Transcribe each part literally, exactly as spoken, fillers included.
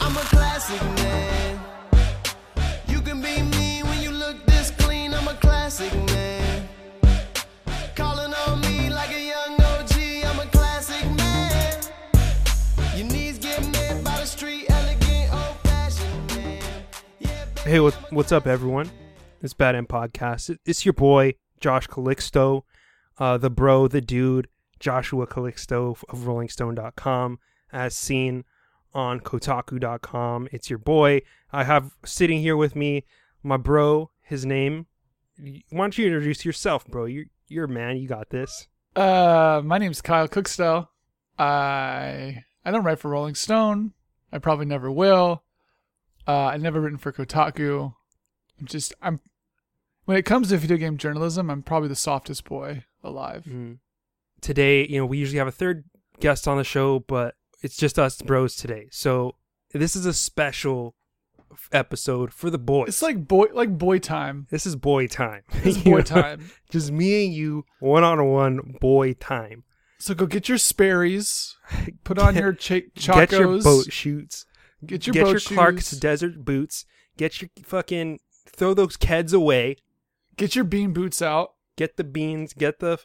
I'm a classic man. You can be me when you look this clean. I'm a classic man. Calling on me like a young O G. I'm a classic man. Your knees get met by the street. Elegant, old-fashioned man. Yeah, Hey, what, what's up, everyone? It's Bad End Podcast. It- It's your boy, Josh Calixto, uh, the bro, the dude, Joshua Calixto of Rolling Stone dot com, as seen on Kotaku dot com. It's your boy. I have sitting here with me my bro, his name. Why don't you introduce yourself, bro? You're, you're a man. You got this. Uh, my name's Kyle Cookstell. I I don't write for Rolling Stone. I probably never will. Uh, I've never written for Kotaku. I'm just I'm. When it comes to video game journalism, I'm probably the softest boy alive. Mm. Today, you know, we usually have a third guest on the show, but it's just us bros today. So this is a special f- episode for the boys. It's like boy like boy time. This is boy time. It's You boy know? time. Just me and you, one-on-one boy time. So go get your Sperry's, put on Get- your ch- chacos, Get your boat shoots. get your get boat your shoes, Clark's desert boots. Get your fucking, throw those Keds away. get your bean boots out. Get the beans. Get the,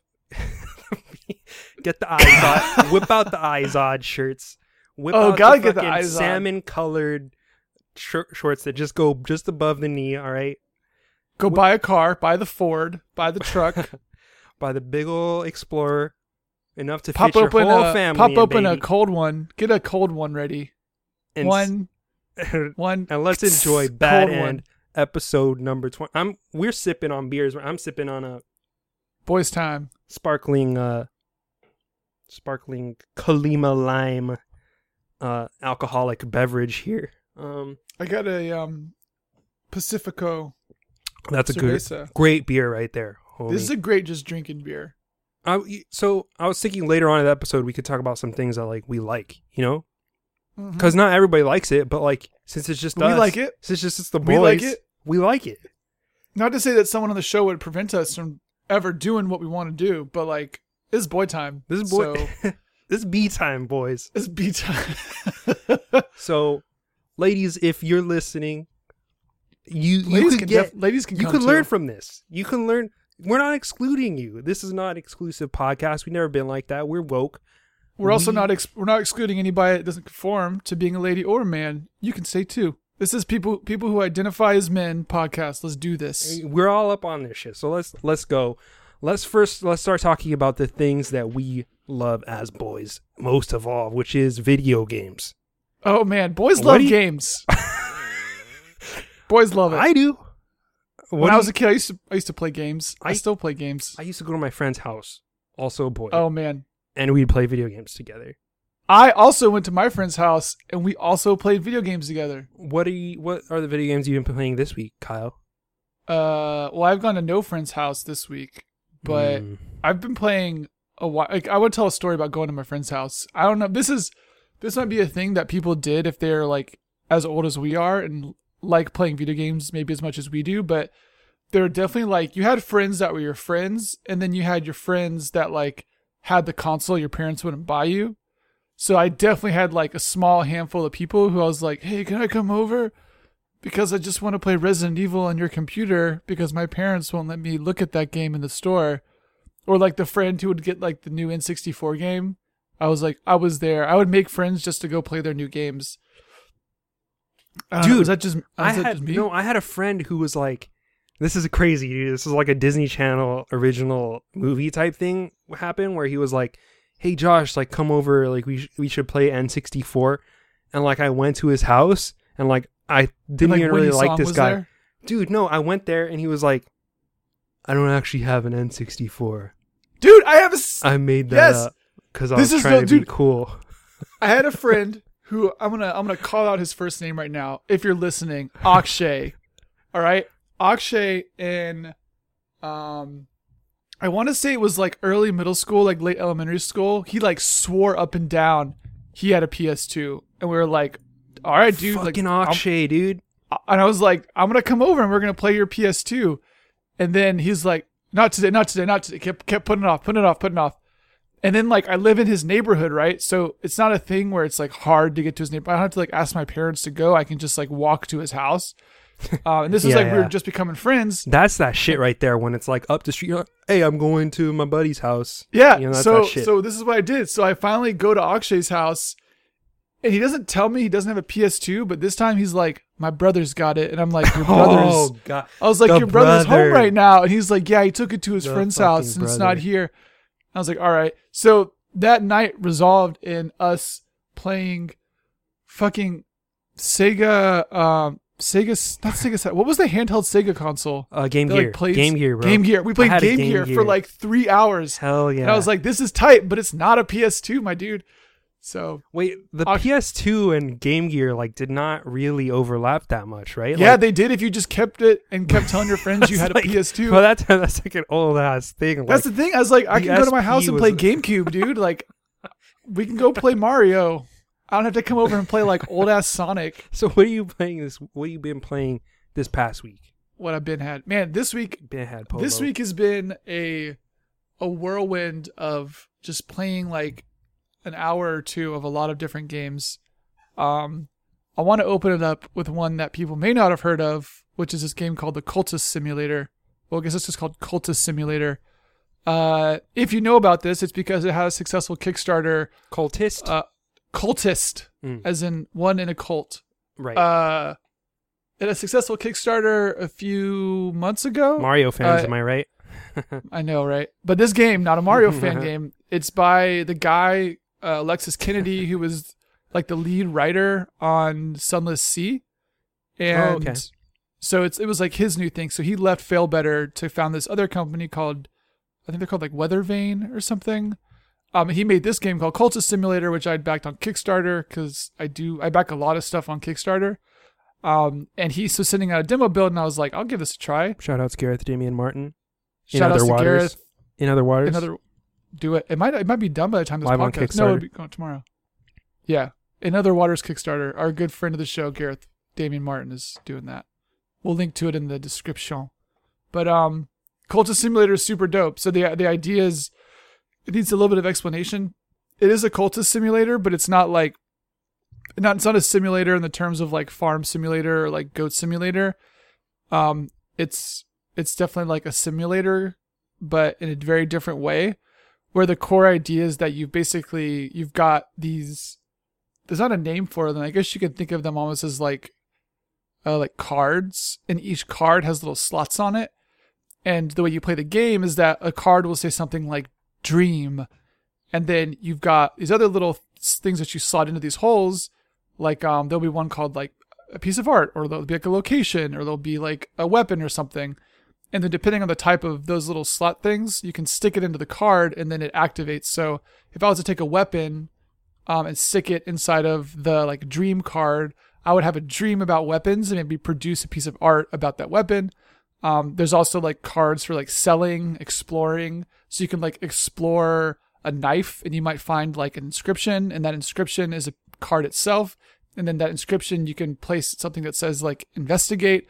get the Izod. Whip out the Izod shirts. Whip Oh, out gotta the get the fucking Izod. salmon-colored shir- shorts that just go just above the knee, all right? Go Wh- buy a car, buy the Ford, buy the truck. By the big ol' Explorer. Enough to Pop fit your open whole a family pop in, open a baby. cold one. Get a cold one ready. And one s- one And let's enjoy Bad cold one. End episode number twenty. I'm we're sipping on beers. I'm sipping on a Boys time. sparkling uh sparkling Kalima lime uh alcoholic beverage here. Um I got a um Pacifico that's a good Cerveza. great beer right there. Homie. This is a great just drinking beer. I, so I was thinking later on in the episode we could talk about some things that like we like, you know? Mhm. Cuz not everybody likes it, but like since it's just We us, like it. Since it's just it's the boys, We like it. We like it. Not to say that someone on the show would prevent us from ever doing what we want to do, but like this is boy time. This is boy So, This is B time, boys. this is B time. So, ladies, if you're listening, you you ladies could can get def- ladies can you come can too. learn from this. You can learn. We're not excluding you. This is not an exclusive podcast. We've never been like that. We're woke. We're also we- not ex- we're not excluding anybody that doesn't conform to being a lady or a man. You can say too. This is people people who identify as men podcast. Let's do this. We're all up on this shit. So let's let's go. Let's first let's start talking about the things that we love as boys most of all, which is video games. Oh man, boys What love do you- games. Boys love it. I do. What when do I was you- a kid, I used to I used to play games. I, I- still play games. I used to go to my friend's house, also a boy, Oh man, and we'd play video games together. I also went to my friend's house and we also played video games together. What are you? What are the video games you've been playing this week, Kyle? Uh, well, I've gone to no friend's house this week, but Mm. I've been playing a while. Like, I would tell a story about going to my friend's house. I don't know. This is this might be a thing that people did if they're like as old as we are and like playing video games maybe as much as we do. But they're definitely like you had friends that were your friends, and then you had your friends that like had the console your parents wouldn't buy you. So I definitely had like a small handful of people who I was like, "Hey, can I come over? Because I just want to play Resident Evil on your computer because my parents won't let me look at that game in the store." Or like the friend who would get like the new N sixty-four game. I was like, I was there. I would make friends just to go play their new games. I don't know, Dude, was that just, was I that had just me? no. I had a friend who was like, "This is crazy, dude. This is like a Disney Channel original movie type thing happen where he was like, hey Josh, like come over, like we sh- we should play N sixty-four," and like I went to his house and like I didn't like, even Winnie really like Song this was guy, there? dude. No, I went there and he was like, "I don't actually have an N sixty-four. Dude, I have a. s- I made that Yes! up because I This was is trying the- to be dude. cool." I had a friend who I'm gonna I'm gonna call out his first name right now. If you're listening, Akshay. All right, Akshay in, um, I want to say it was like early middle school, like late elementary school. He like swore up and down he had a P S two, and we were like, "All right, dude." Fucking like, I'm- Akshay, dude. and I was like, "I'm gonna come over and we're gonna play your P S two," and then he's like, "Not today, not today, not today." Kept kept putting it off, putting it off, putting it off. And then like I live in his neighborhood, right? So it's not a thing where it's like hard to get to his neighborhood. I don't have to like ask my parents to go. I can just like walk to his house. Uh, and this is Yeah, like we yeah. were just becoming friends. That's that shit right there when it's like up the street. You're like, hey, I'm going to my buddy's house. Yeah. You know, that's so that shit. so this is what I did. So I finally go to Akshay's house, and he doesn't tell me he doesn't have a P S two, but this time he's like, my brother's got it, and I'm like, your brother's. Oh god. I was like, The your brother's brother. home right now, and he's like, yeah, he took it to his The friend's fucking house, and it's brother. not here. I was like, all right. So that night resolved in us playing fucking Sega, um, Sega, not Sega. What was the handheld Sega console? Uh, Game That, like, Gear. plays- Game Gear, bro. Game Gear. We I played had a Game, Game Gear, Gear. for like three hours. Hell yeah. And I was like, this is tight, but it's not a P S two, my dude. So wait, the Ak- P S two and Game Gear like did not really overlap that much, right? yeah, Like, they did if you just kept it and kept telling your friends you had a like- P S two. Well, that's that's like an old ass thing. That's like, the thing. I was like, I the can go to my S P house and was- play GameCube, dude. Like, we can go play Mario. I don't have to come over and play like old ass Sonic. so what are you playing this? What have you been playing this past week? What I've been had, man. This week, Been had Polo. this week has been a a whirlwind of just playing like an hour or two of a lot of different games. Um, I want to open it up with one that people may not have heard of, which is this game called the Cultist Simulator. Well, I guess it's just called Cultist Simulator. Uh, if you know about this, it's because it had a successful Kickstarter. Cultist. Uh, cultist, Mm. as in one in a cult. right. Uh, it had a successful Kickstarter a few months ago. Mario fans, uh, am I right? I know, right? But this game, not a Mario fan game. It's by the guy uh, Alexis Kennedy, who was like the lead writer on Sunless Sea, and Oh, okay. so it's it was like his new thing. So he left Fail Better to found this other company called, I think they're called like Weather Vane or something. Um, he made this game called Cultist Simulator, which I'd backed on Kickstarter because I do I back a lot of stuff on Kickstarter. Um, and he was sending out a demo build, and I was like, I'll give this a try. Shout outs Gareth, Damian Martin. In Shout outs other to waters. Gareth. In other waters. Another do it. It might it might be done by the time this Live on podcast. No, Kickstarter. it'll be going tomorrow. Yeah, In Other Waters Kickstarter. Our good friend of the show, Gareth Damian Martin, is doing that. We'll link to it in the description. But um, Cultist Simulator is super dope. So the the idea is, it needs a little bit of explanation. It is a cultist simulator, but it's not like not it's not a simulator in the terms of like farm simulator or like goat simulator. Um, it's it's definitely like a simulator, but in a very different way, where the core idea is that you've basically you've got these. There's not a name for them. I guess you could think of them almost as like, uh, like cards, and each card has little slots on it. And the way you play the game is that a card will say something like "dream," and then you've got these other little things that you slot into these holes. Like um, there'll be one called like a piece of art, or there'll be like a location, or there'll be like a weapon or something. And then depending on the type of those little slot things, you can stick it into the card, and then it activates. So if I was to take a weapon um, and stick it inside of the like dream card, I would have a dream about weapons and maybe produce a piece of art about that weapon. Um, there's also like cards for like selling, exploring. So you can like explore a knife, and you might find like an inscription, and that inscription is a card itself. And then that inscription, you can place something that says like investigate.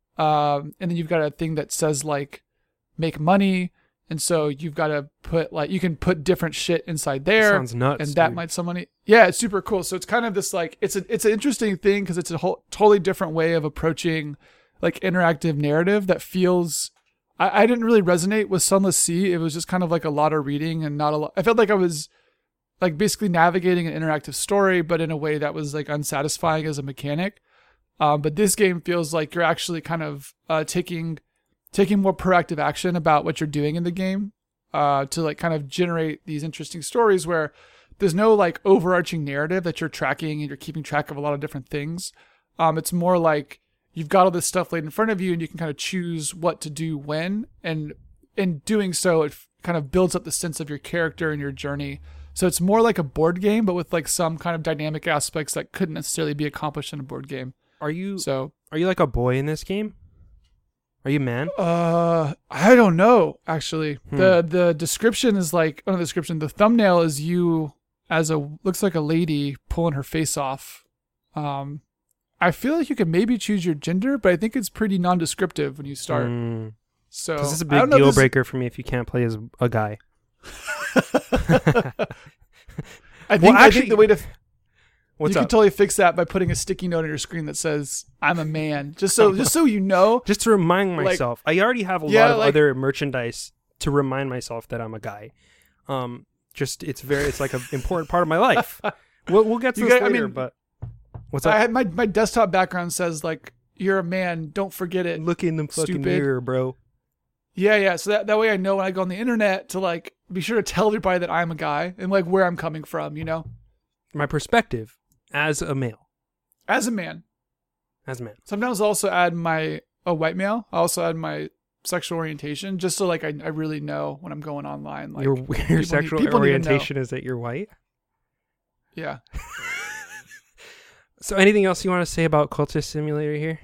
Um, and then you've got a thing that says like make money. And so you've got to put like, you can put different shit inside there. Sounds nuts. And that dude. might sell money. Yeah, it's super cool. So it's kind of this like, it's a, it's an interesting thing because it's a whole totally different way of approaching like interactive narrative that feels, I, I didn't really resonate with Sunless Sea. It was just kind of like a lot of reading and not a lot. I felt like I was like basically navigating an interactive story, but in a way that was like unsatisfying as a mechanic. Um, but this game feels like you're actually kind of uh, taking taking more proactive action about what you're doing in the game uh, to like kind of generate these interesting stories where there's no like overarching narrative that you're tracking and you're keeping track of a lot of different things. Um, it's more like you've got all this stuff laid in front of you and you can kind of choose what to do when, and in doing so, it f- kind of builds up the sense of your character and your journey. So it's more like a board game, but with like some kind of dynamic aspects that couldn't necessarily be accomplished in a board game. Are you So, are you like a boy in this game? Are you a man? uh, I don't know. Actually, Hmm. the the description is like, oh, no, the description. The thumbnail is you as a looks like a lady pulling her face off. Um, I feel like you could maybe choose your gender, but I think it's pretty non-descriptive when you start. Mm. So This is a I big don't know if deal this- breaker for me if you can't play as a guy. I think Well, I actually- think the way to What's you up? can totally fix that by putting a sticky note on your screen that says "I'm a man," just so just so you know. Just to remind Like- myself. I already have a Yeah, lot of like- other merchandise to remind myself that I'm a guy. Um, just it's very it's like an important part of my life. We'll we'll get to You this got- I later, mean, but what's I up? had my my desktop background says like "You're a man, don't forget it." Look in the fucking Stupid. mirror, bro. Yeah, yeah. So that that way I know when I go on the internet to like be sure to tell everybody that I'm a guy and like where I'm coming from. You know, My perspective as a male, as a man. as a man. Sometimes I'll also add my a white male. I also add my sexual orientation just so like I, I really know when I'm going online. Like your your need- sexual people need to know. orientation is that you're white. yeah. So anything else you want to say about Cultist Simulator here?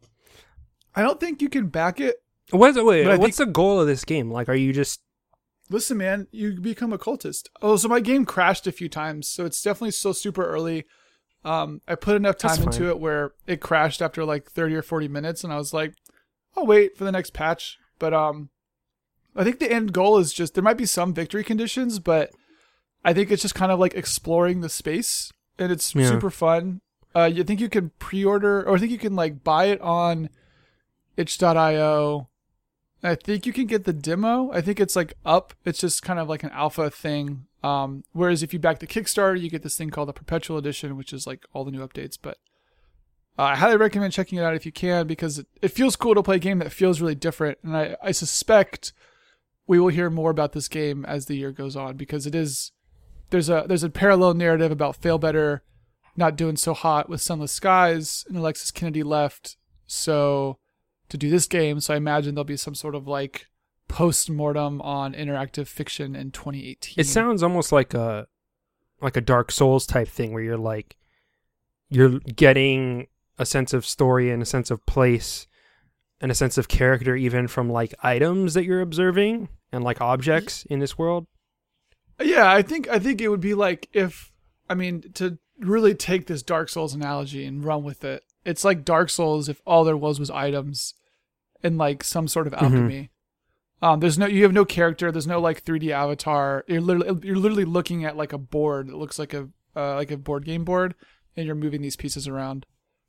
I don't think you can back it. What's wait? But I What's the goal of this game? Like, are you just Listen, man, you become a cultist. Oh, so my game crashed a few times, so it's definitely still super early. Um, I put enough That's time into fine. it where it crashed after like thirty or forty minutes, and I was like, I'll wait for the next patch. But um, I think the end goal is just there might be some victory conditions, but I think it's just kind of like exploring the space, and it's Yeah. super fun. Uh, you think you can pre-order, or I think you can like buy it on itch dot io. I think you can get the demo. I think it's like up. It's just kind of like an alpha thing. Um, whereas if you back the Kickstarter, you get this thing called the Perpetual Edition, which is like all the new updates. But uh, I highly recommend checking it out if you can, because it, it feels cool to play a game that feels really different. And I, I suspect we will hear more about this game as the year goes on, because it is there's a there's a parallel narrative about Fail Better not doing so hot with Sunless Skies, and Alexis Kennedy left. So to do this game, so I imagine there'll be some sort of like post-mortem on interactive fiction in twenty eighteen. It sounds almost like a like a Dark Souls type thing where you're like you're getting a sense of story and a sense of place and a sense of character even from like items that you're observing and like objects in this world. Yeah, I think I think it would be like if I mean to really take this Dark Souls analogy and run with it. It's like Dark Souls if all there was was items and like some sort of alchemy. Um, there's no you have no character. There's no like three D avatar. You're literally you're literally looking at like a board that looks like a uh, like a board game board, and you're moving these pieces around.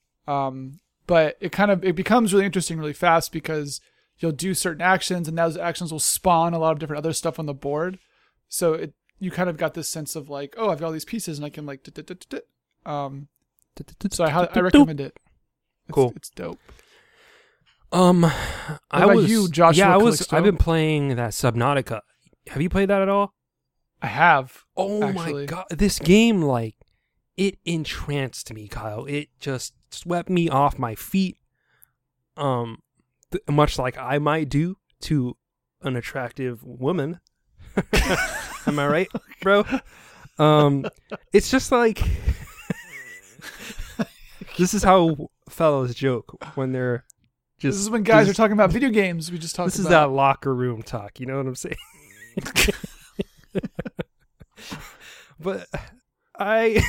Um, but it kind of it becomes really interesting really fast because you'll do certain actions, and those actions will spawn a lot of different other stuff on the board. So it you kind of got this sense of like, oh, I've got all these pieces, and I can like, um. So I I recommend it. It's, Cool. It's dope. Um, I about was you, Joshua Yeah, I was. Calixto? I've been playing that Subnautica. Have you played that at all? I have. Oh my Actually. god, this game like it entranced me, Kyle. It just swept me off my feet. Um, th- much like I might do to an attractive woman. Am I right, bro? Um, it's just like this is how fellows joke when they're just. This is when guys this- are talking about video games. We just talked This is about. that locker room talk. You know what I'm saying? But I,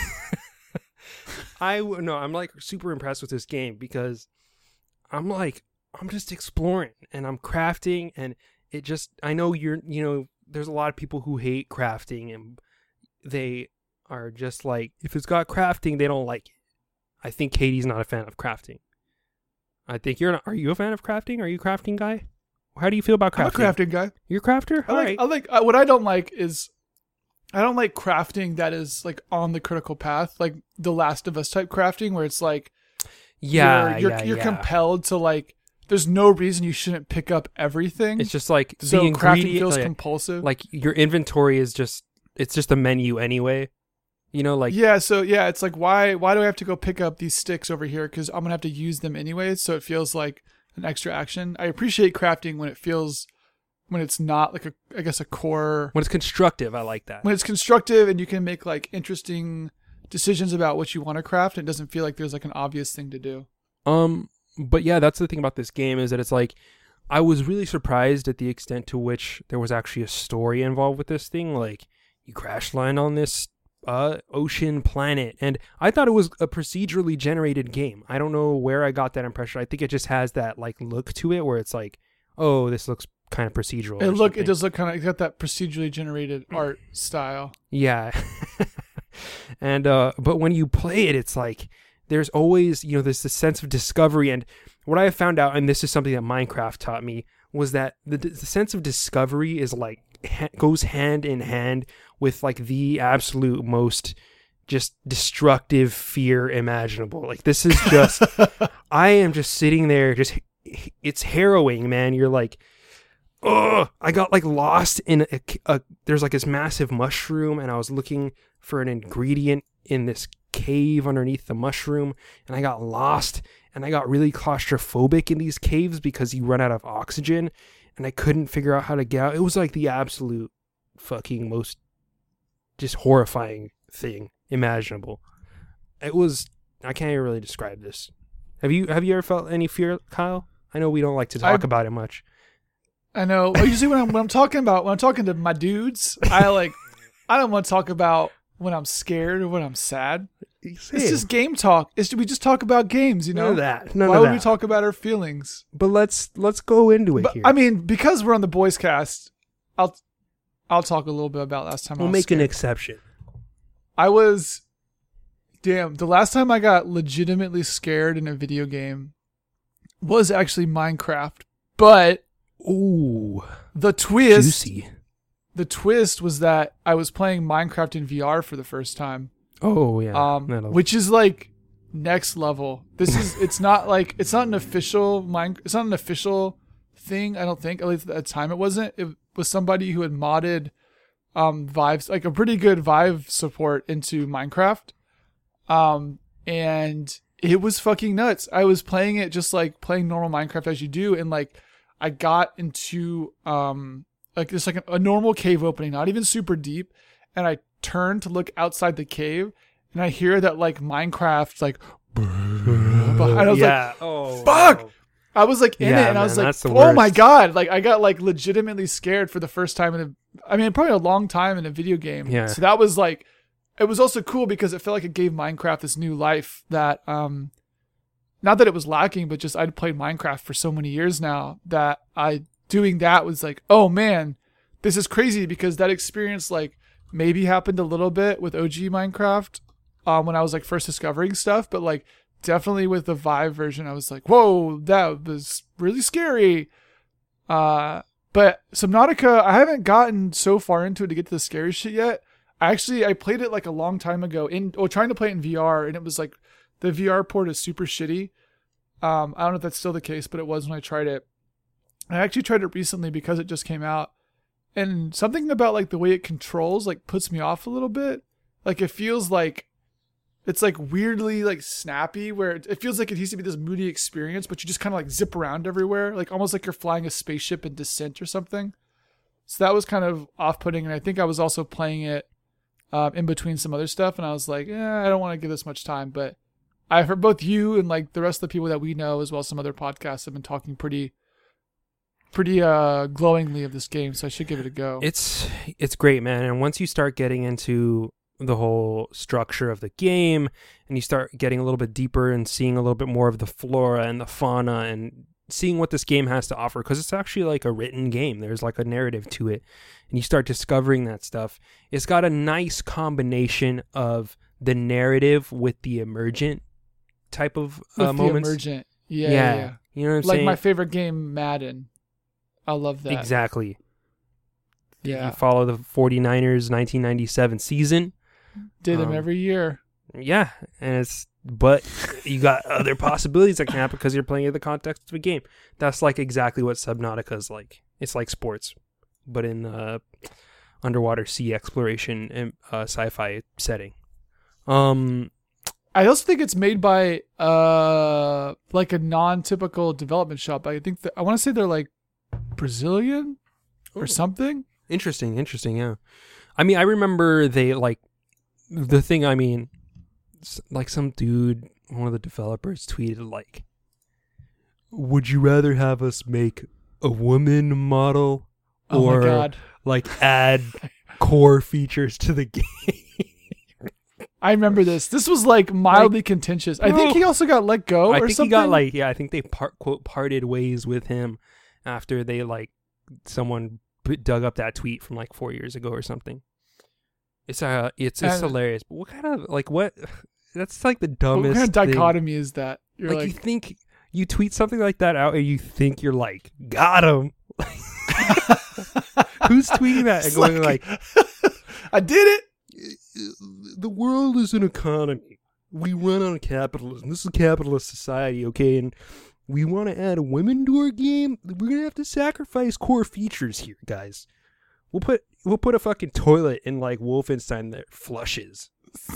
I no, I'm like super impressed with this game because I'm like I'm just exploring and I'm crafting and it just I know you're you know there's a lot of people who hate crafting and they are just like if it's got crafting they don't like it. I think Katie's not a fan of crafting. I think you're not. Are you a fan of crafting? Are you a crafting guy? How do you feel about I'm a crafting? crafting guy. You're a crafter? I All like. right. I like. Uh, what I don't like is, I don't like crafting that is like on the critical path, like The Last of Us type crafting, where it's like, Yeah, you're you're, yeah, you're yeah. compelled to like. There's no reason you shouldn't pick up everything. It's just like so the crafting ingredient, feels like, compulsive. like your inventory is just it's just a menu anyway. You know, like yeah, so yeah, it's like why why do I have to go pick up these sticks over here? Because I'm gonna have to use them anyways. So it feels like an extra action. I appreciate crafting when it feels when it's not like a I guess a core when it's constructive, I like that. when it's constructive and you can make like interesting decisions about what you want to craft. It doesn't feel like there's like an obvious thing to do. Um, but yeah, that's the thing about this game is that it's like I was really surprised at the extent to which there was actually a story involved with this thing. Like you crash land on this uh ocean planet, and I thought it was a procedurally generated game. I don't know where I got that impression. I think it just has that like look to it where it's like, oh, this looks kind of procedural. It or look. something. It does look kind of. It got that procedurally generated art style. Yeah. and uh, but when you play it, it's like there's always, you know, there's this sense of discovery. And what I have found out, and this is something that Minecraft taught me, was that the, the sense of discovery is like ha- goes hand in hand with like the absolute most just destructive fear imaginable. Like this is just, I am just sitting there, just it's harrowing, man. You're like, oh, I got like lost in a, a there's like this massive mushroom, and I was looking for an ingredient in this cave underneath the mushroom, and I got lost, and I got really claustrophobic in these caves because you run out of oxygen, and I couldn't figure out how to get out. It was like the absolute fucking most just horrifying thing imaginable. It was, I can't even really describe this. Have you have you ever felt any fear, Kyle? I know we don't like to talk I, about it much. I know. Usually when I'm when I'm talking about when I'm talking to my dudes, I like I don't want to talk about when I'm scared or when I'm sad. It's just game talk. It's we just talk about games, you know. None of that. None Why of would that. we talk about our feelings? But let's let's go into it But, here. I mean, because we're on the Boys Cast, I'll I'll talk a little bit about last time. we'll I was make scared. an exception. I was, damn, the last time I got legitimately scared in a video game was actually Minecraft. But Ooh, the twist, juicy. the twist was that I was playing Minecraft in V R for the first time. Oh yeah, Um, That'll- which is like next level. This is, it's not like, it's not an official mine, it's not an official thing. I don't think, at least at the time it wasn't. It was somebody who had modded um Vive, like a pretty good Vive support into Minecraft. Um, and it was fucking nuts. I was playing it just like playing normal Minecraft as you do, and like I got into um like this like a, a normal cave opening, not even super deep, and I turned to look outside the cave, and I hear that like Minecraft like and I was yeah. like, oh, fuck! no. I was like in Yeah, it, and I man, was like, that's the oh my worst. god! Like I got like legitimately scared for the first time in a, I mean, probably a long time in a video game. Yeah. So that was like, it was also cool because it felt like it gave Minecraft this new life that, um, not that it was lacking, but just I'd played Minecraft for so many years now that I doing that was like, oh man, this is crazy, because that experience like maybe happened a little bit with O G Minecraft, um, when I was like first discovering stuff, but like definitely with the Vive version, I was like, whoa, that was really scary. Uh, but Subnautica, I haven't gotten so far into it to get to the scary shit yet. I actually, I played it like a long time ago in, or trying to play it in V R, and it was like, the V R port is super shitty. Um, I don't know if that's still the case, but it was when I tried it. I actually tried it recently because it just came out, and something about like the way it controls like puts me off a little bit. Like it feels like it's like weirdly like snappy, where it, it feels like it needs to be this moody experience, but you just kind of like zip around everywhere, like almost like you're flying a spaceship in Descent or something. So that was kind of off-putting, and I think I was also playing it um, in between some other stuff, and I was like, yeah, I don't want to give this much time, but I've heard both you and like the rest of the people that we know, as well as some other podcasts, have been talking pretty, pretty uh, glowingly of this game. So I should give it a go. It's it's great, man. And once you start getting into the whole structure of the game, and you start getting a little bit deeper and seeing a little bit more of the flora and the fauna, and seeing what this game has to offer, because it's actually like a written game. There's like a narrative to it, and you start discovering that stuff. It's got a nice combination of the narrative with the emergent type of With uh, the moments. emergent, yeah, Yeah. yeah, yeah. You know what I'm Like saying? my favorite game, Madden. I love that. Exactly. Yeah, You follow the 49ers nineteen ninety-seven season. did them um, every year. Yeah, and it's but you got other possibilities that can happen because you're playing in the context of a game. That's like exactly what Subnautica is like. It's like sports, but in uh, underwater sea exploration and uh, sci-fi setting. Um, I also think it's made by uh like a non-typical development shop. I think that, I want to say they're like Brazilian or Ooh. something. Interesting, interesting. Yeah, I mean, I remember they like the thing. I mean, s- like some dude, one of the developers, tweeted like, "Would you rather have us make a woman model Oh or my god. like add core features to the game?" I remember this. This was like mildly contentious. I think bro. he also got let go I or think something. he got like, yeah, I think they part quote parted ways with him after they like someone p- dug up that tweet from like four years ago or something. It's uh, it's it's And- hilarious. But what kind of like what? That's like the What dumbest. kind of thing. dichotomy is that? You're Like, like, you think you tweet something like that out, and you think you're like got him. Who's tweeting that and It's going like, I did it. the world is an economy. We run on capitalism. This is a capitalist society, okay? And we want to add women to our game. We're gonna have to sacrifice core features here, guys. We'll put we'll put a fucking toilet in like Wolfenstein that flushes,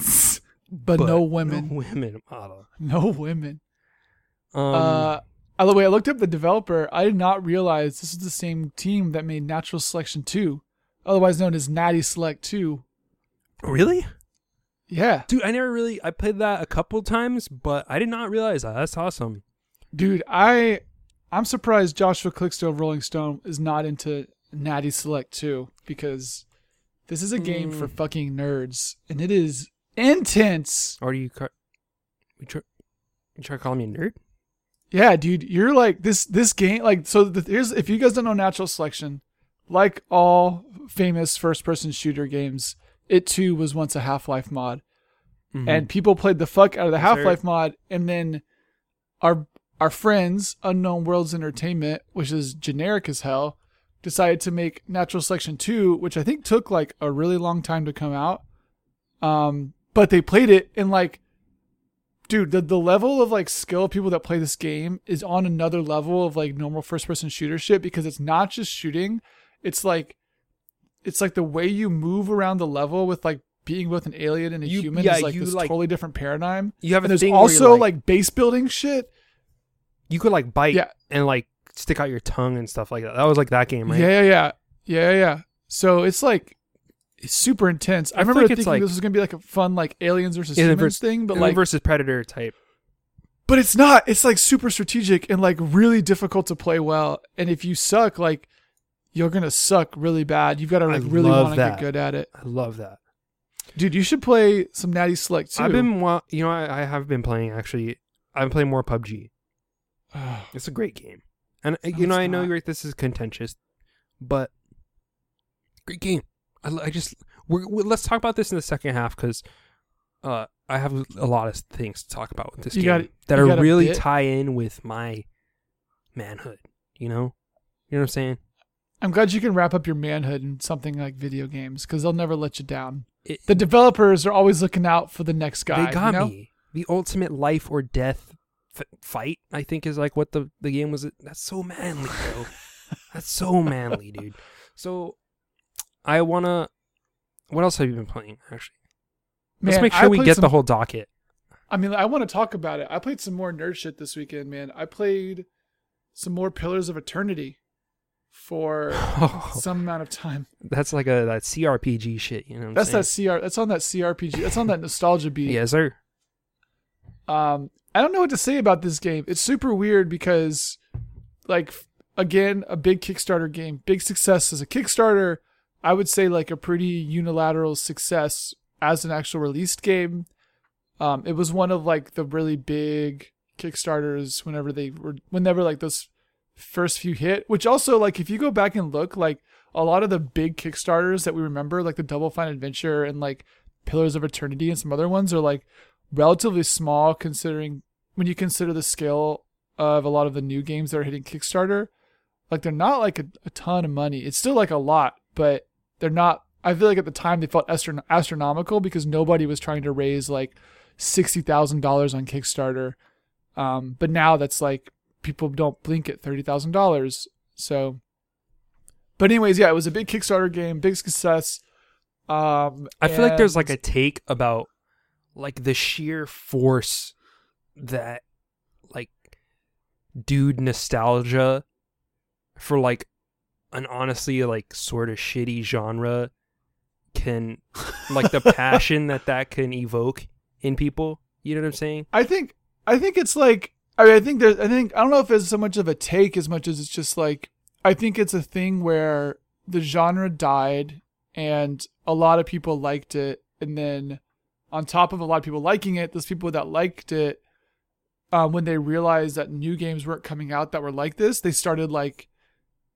But, no women. No women, Mata. No women. Um, uh, by the way, I looked up the developer. I did not realize this is the same team that made Natural Selection two, otherwise known as Natty Select two. really, Yeah. dude, I never really I played that a couple times, but I did not realize that. That's awesome. Dude, I, I'm surprised Joshua Clickstone of Rolling Stone is not into Natty Select two, because this is a game Mm. for fucking nerds, and it is intense. Or do you car- you try you try calling me a nerd? Yeah, dude, you're like this this game like so the, here's if you guys don't know Natural Selection, like all famous first person shooter games, it too was once a Half-Life mod. Mhm. And people played the fuck out of the Yes, sir. Half-Life mod, and then our our friends, Unknown Worlds Entertainment, which is generic as hell, decided to make Natural Selection two, which I think took like a really long time to come out. Um, but they played it, and like, dude, the, the level of like skill of people that play this game is on another level of like normal first person shooter shit, because it's not just shooting. It's like, it's like the way you move around the level with like being both an alien and a You- human yeah, is like you, this like- totally different paradigm. You have And a there's thing where also you're, like, base building shit. you could like bite Yeah. and like stick out your tongue and stuff like that. That was like that game, right? Yeah, yeah, yeah, yeah, yeah. So it's like it's super intense. I, I remember think thinking it's like- this was gonna be like a fun like aliens versus Alien humans versus- thing, but Alien like, versus Predator type. but it's not. It's like super strategic and like really difficult to play well. And if you suck, like you're gonna suck really bad. You've got to I like really love want to that. get good at it, I love that. dude. You should play some Natty Select too. I've been, wa- you know, I, I have been playing actually. I've been playing more P U B G. It's a great game, and uh, you know, it's I know not. you're, this is contentious, but great game. I, I just we're, we let's talk about this in the second half because uh, I have a lot of things to talk about with this You game got- that you are got a really bit? tie in with my manhood. You know, you know what I'm saying? I'm glad you can wrap up your manhood in something like video games, because they'll never let you down. It, The developers are always looking out for the next guy. they got you know? me. The ultimate life or death f- fight, I think, is like what the, the game was. That's so manly, bro. That's so manly, dude. So, I wanna. What else have you been playing? Actually, let's Man, make I sure we played get some- the whole docket. I mean, I want to talk about it. I played some more nerd shit this weekend, man. I played some more Pillars of Eternity for some amount of time. That's like a that C R P G shit. You know, what I'm That's saying? that C R. That's on that C R P G. That's on that nostalgia beat. Yes, sir. Um, I don't know what to say about this game. It's super weird because, like, f- again, a big Kickstarter game, big success as a Kickstarter. I would say like a pretty unilateral success as an actual released game. Um, it was one of like the really big Kickstarters whenever they were, whenever like those first few hit, which also like, if you go back and look, like a lot of the big Kickstarters that we remember, like the Double Fine Adventure and like Pillars of Eternity and some other ones, are like relatively small considering when you consider the scale of a lot of the new games that are hitting Kickstarter. Like they're not like a, a ton of money. It's still like a lot, but they're not. I feel like at the time they felt astron- astronomical because nobody was trying to raise like sixty thousand dollars on Kickstarter. Um, but now that's like people don't blink at thirty thousand dollars. So, but anyways, yeah, it was a big Kickstarter game, big success. Um, I feel like there's and- like a take about like the sheer force that like dude nostalgia for like an honestly like sort of shitty genre can like the passion that that can evoke in people. You know what I'm saying? I think I think it's like I, mean, I think there's I think I don't know if it's so much of a take as much as it's just like I think it's a thing where the genre died and a lot of people liked it, and then on top of a lot of people liking it, those people that liked it, um, when they realized that new games weren't coming out that were like this, they started like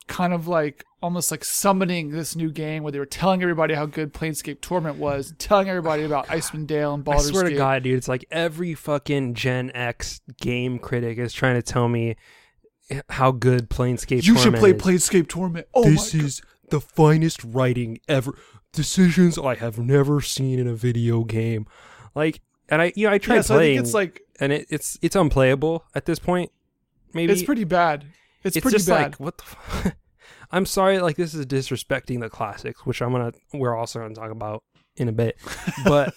kind of like almost like summoning this new game where they were telling everybody how good Planescape Torment was, telling everybody about Icewind Dale and I Baldur's swear to Gate. God, dude, it's like every fucking Gen X game critic is trying to tell me how good Planescape You Torment should play is. Planescape Torment. Oh this my is the finest writing ever. Decisions I have never seen in a video game. Like, and I, you know, I God. tried Yeah, so I playing, think it's like and it, it's it's unplayable at this point. Maybe it's pretty bad. It's, it's pretty just bad. like what the. F- I'm sorry, like this is disrespecting the classics, which I'm gonna we're also gonna talk about in a bit, but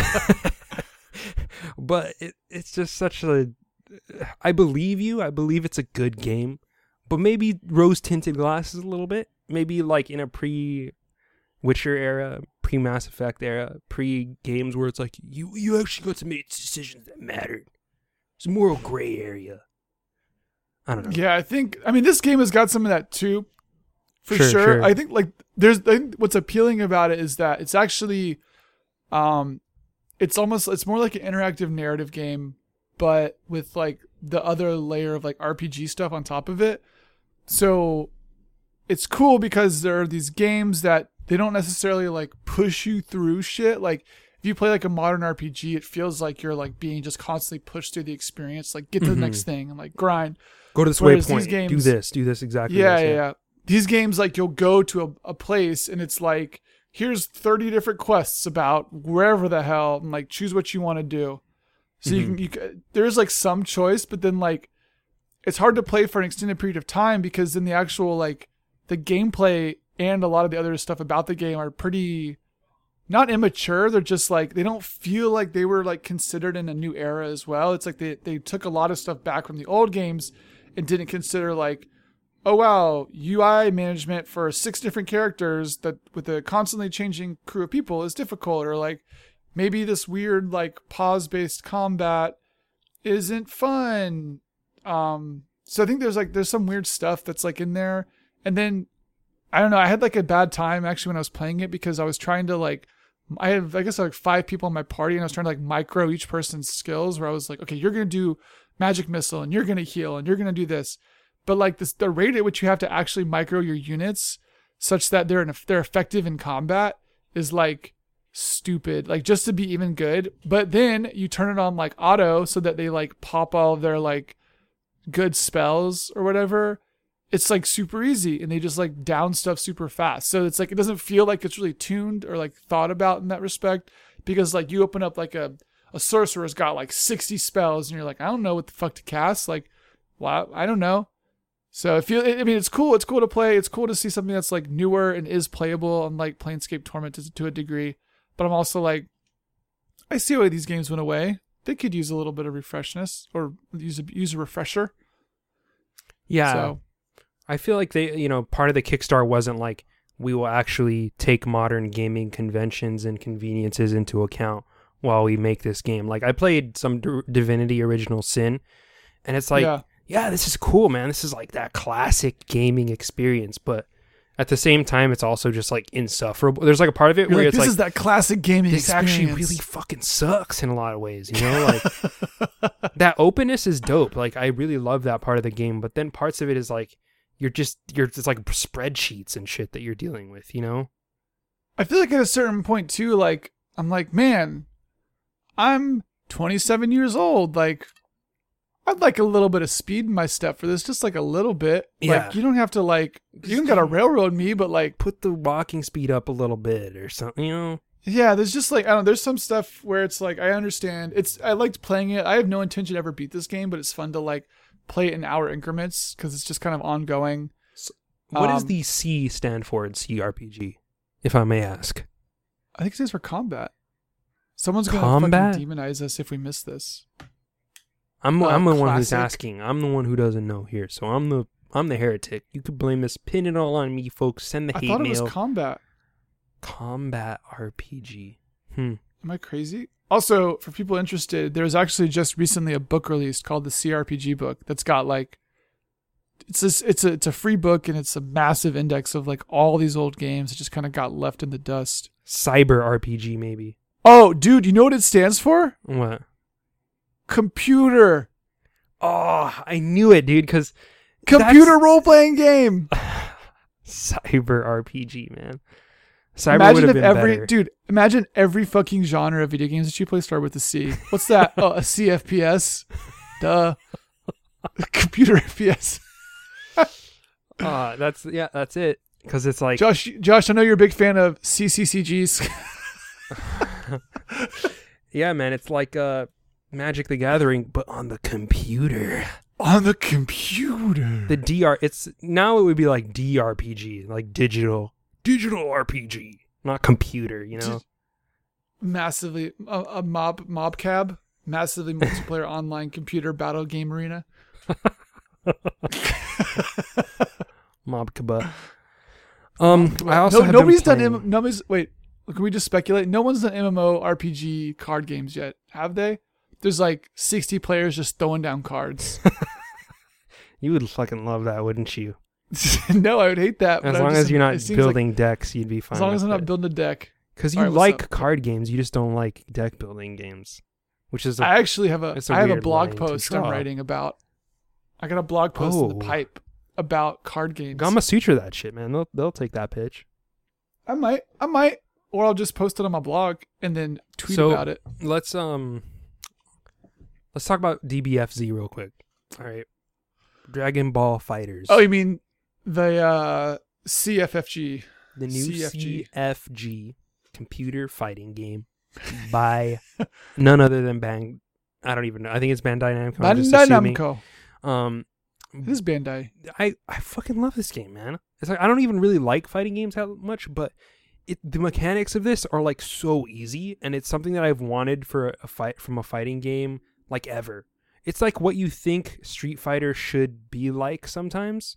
but it, it's just such a. I believe you. I believe it's a good game, but maybe rose tinted glasses a little bit. Maybe like in a pre Witcher era, pre Mass Effect era, pre games where it's like you you actually got to make decisions that mattered. It's a moral gray area. I don't know. Yeah, I think. I mean, this game has got some of that too, for Sure, sure. sure. I think like there's. I think what's appealing about it is that it's actually, um, it's almost it's more like an interactive narrative game, but with like the other layer of like R P G stuff on top of it. So, it's cool because there are these games that they don't necessarily like push you through shit. Like if you play like a modern R P G, it feels like you're like being just constantly pushed through the experience. Like get to Mhm. the next thing and like grind. Go to this Whereas waypoint. these games- do this. Do this exactly. Yeah, this, yeah, yeah. These games, like, you'll go to a, a place and it's like, here's thirty different quests about wherever the hell, and like, choose what you want to do. So you can, you can, there's like some choice, but then like, it's hard to play for an extended period of time because then the actual, like, the gameplay and a lot of the other stuff about the game are pretty, not immature. They're just like, they don't feel like they were like considered in a new era as well. It's like they, they took a lot of stuff back from the old games and didn't consider like, oh wow, U I management for six different characters that with a constantly changing crew of people is difficult, or like maybe this weird like pause based combat isn't fun. Um, so I think there's like there's some weird stuff that's like in there, and then I don't know. I had like a bad time actually when I was playing it because I was trying to like I had I guess like five people in my party and I was trying to like micro each person's skills where I was like, okay, you're gonna do magic missile and you're gonna heal and you're gonna do this. But like this, the rate at which you have to actually micro your units such that they're in, they're effective in combat is like stupid. Like just to be even good. But then you turn it on like auto so that they like pop all of their like good spells or whatever. It's like super easy and they just like down stuff super fast. So it's like it doesn't feel like it's really tuned or like thought about in that respect because like you open up like a a sorcerer's got like sixty spells and you're like, I don't know what the fuck to cast. Like, well, I don't know. So I feel, I mean, it's cool. It's cool to play. It's cool to see something that's like newer and is playable, unlike Planescape Torment to, to a degree. But I'm also like, I see why these games went away. They could use a little bit of refreshness or use a, use a refresher. Yeah. So, I feel like they, you know, part of the Kickstarter wasn't like, we will actually take modern gaming conventions and conveniences into account while we make this game. Like I played some D- Divinity Original Sin, and it's like, yeah. yeah, this is cool, man. This is like that classic gaming experience, but at the same time, it's also just like insufferable. There's like a part of it You're where like, it's this like, is that classic gaming this experience. actually really fucking sucks in a lot of ways, you know? Like that openness is dope. Like I really love that part of the game, but then parts of it is like, you're just, you're just like spreadsheets and shit that you're dealing with, you know? I feel like at a certain point too, like, I'm like, man, I'm twenty-seven years old. Like, I'd like a little bit of speed in my step for this, just like a little bit. Yeah. Like, you don't have to like, you don't gotta railroad me, but like, Put the walking speed up a little bit or something, you know? yeah, there's just like, I don't know, there's some stuff where it's like, I understand. It's, I liked playing it. I have no intention to ever beat this game, but it's fun to like play it in hour increments because it's just kind of ongoing. What does Um, the C stand for in C R P G, if I may ask? I think it stands for combat. Someone's gonna Combat? fucking demonize us if we miss this. I'm Uh, I'm the one who's classic. asking. I'm the one who doesn't know here, so I'm the I'm the heretic. You could blame this, pin it all on me, folks. Send the I hate thought it mail. was combat. Combat R P G. Hmm. Am I crazy? Also, for people interested, there was actually just recently a book released called the C R P G book that's got like it's this, it's a it's a free book and it's a massive index of like all these old games that just kind of got left in the dust. Cyber R P G, maybe. Oh, dude, you know what it stands for? What? Computer. Oh, I knew it, dude. Because Computer role playing game. Cyber R P G, man. Cyber would Imagine have if been every better. dude, imagine every fucking genre of video games that you play start with a C. What's that? Oh, a C F P S. Duh. Computer F P S. Uh, that's yeah, that's it. Because it's like Josh, Josh, I know you're a big fan of C C C Gs. yeah, man, it's like uh, Magic the Gathering, but on the computer. On the computer. The D R, it's now it would be like D R P G, like digital, digital R P G, not computer. You know, Massively a, a mob mob cab, massively multiplayer online computer battle game arena. Mob Kaba. Um, I also no, have nobody's been done playing- M- nobody's wait. Can we just speculate? No one's done M M O R P G card games yet, have they? There's like sixty players just throwing down cards. You would fucking love that, wouldn't you? No, I would hate that. As but I long just- as you're it not seems building like, decks, you'd be fine. as long as I'm with not it. building a deck. Because you All right, what's like up? card games, you just don't like deck building games, which is a, I actually have a, it's a I have a weird blog line to post I'm draw. writing about. I got a blog post in Oh. the pipe about card games. Gama Sutra that shit, man. They'll they'll take that pitch. I might, I might, or I'll just post it on my blog and then tweet So- about it. Let's um, let's talk about D B F Z real quick. All right, Dragon Ball Fighters. Oh, you mean the uh, C F F G? the new C F G. C F G computer fighting game by none other than Bang. I don't even know. I think it's Bandai Namco. I'm just Bandai assuming. Namco. Um, It is Bandai. I, I fucking love this game, man. It's like I don't even really like fighting games that much, but it the mechanics of this are like so easy, and it's something that I've wanted for a fight from a fighting game like ever. It's like what you think Street Fighter should be like sometimes.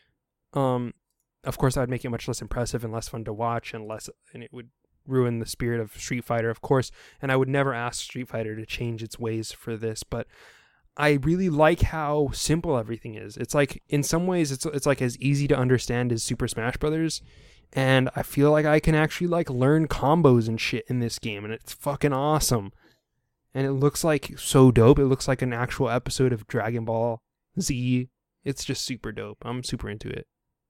Um, of course, I'd make it much less impressive and less fun to watch, and less, and it would ruin the spirit of Street Fighter, of course. And I would never ask Street Fighter to change its ways for this, but I really like how simple everything is. It's like in some ways it's it's like as easy to understand as Super Smash Brothers, and I feel like I can actually like learn combos and shit in this game, and it's fucking awesome. And it looks like so dope. It looks like an actual episode of Dragon Ball Z. It's just super dope. I'm super into it.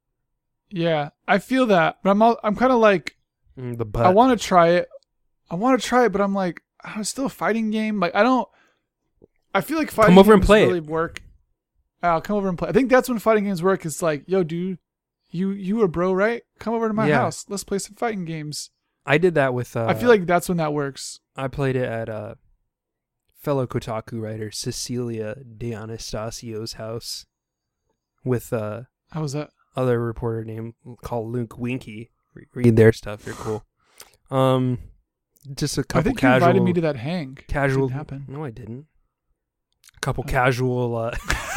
Yeah, I feel that, but I'm all, I'm kind of like Mm, the butt. I want to try it. I want to try it, but I'm like, oh, it's still a fighting game. Like I don't. I feel like fighting Come over and games play it. really work. I'll come over and play. I think that's when fighting games work. It's like, yo, dude, you you a bro, right? Come over to my Yeah. house. Let's play some fighting games. I did that with. Uh, I feel like that's when that works. I played it at uh, fellow Kotaku writer Cecilia De Anastasio's house with uh, How was that? other reporter named called Luke Winky. Re- Read their stuff; they're cool. Um, just a couple I think you casual. invited me to that hang. casual. Didn't happen. No, I didn't. A couple Oh. casual. Uh,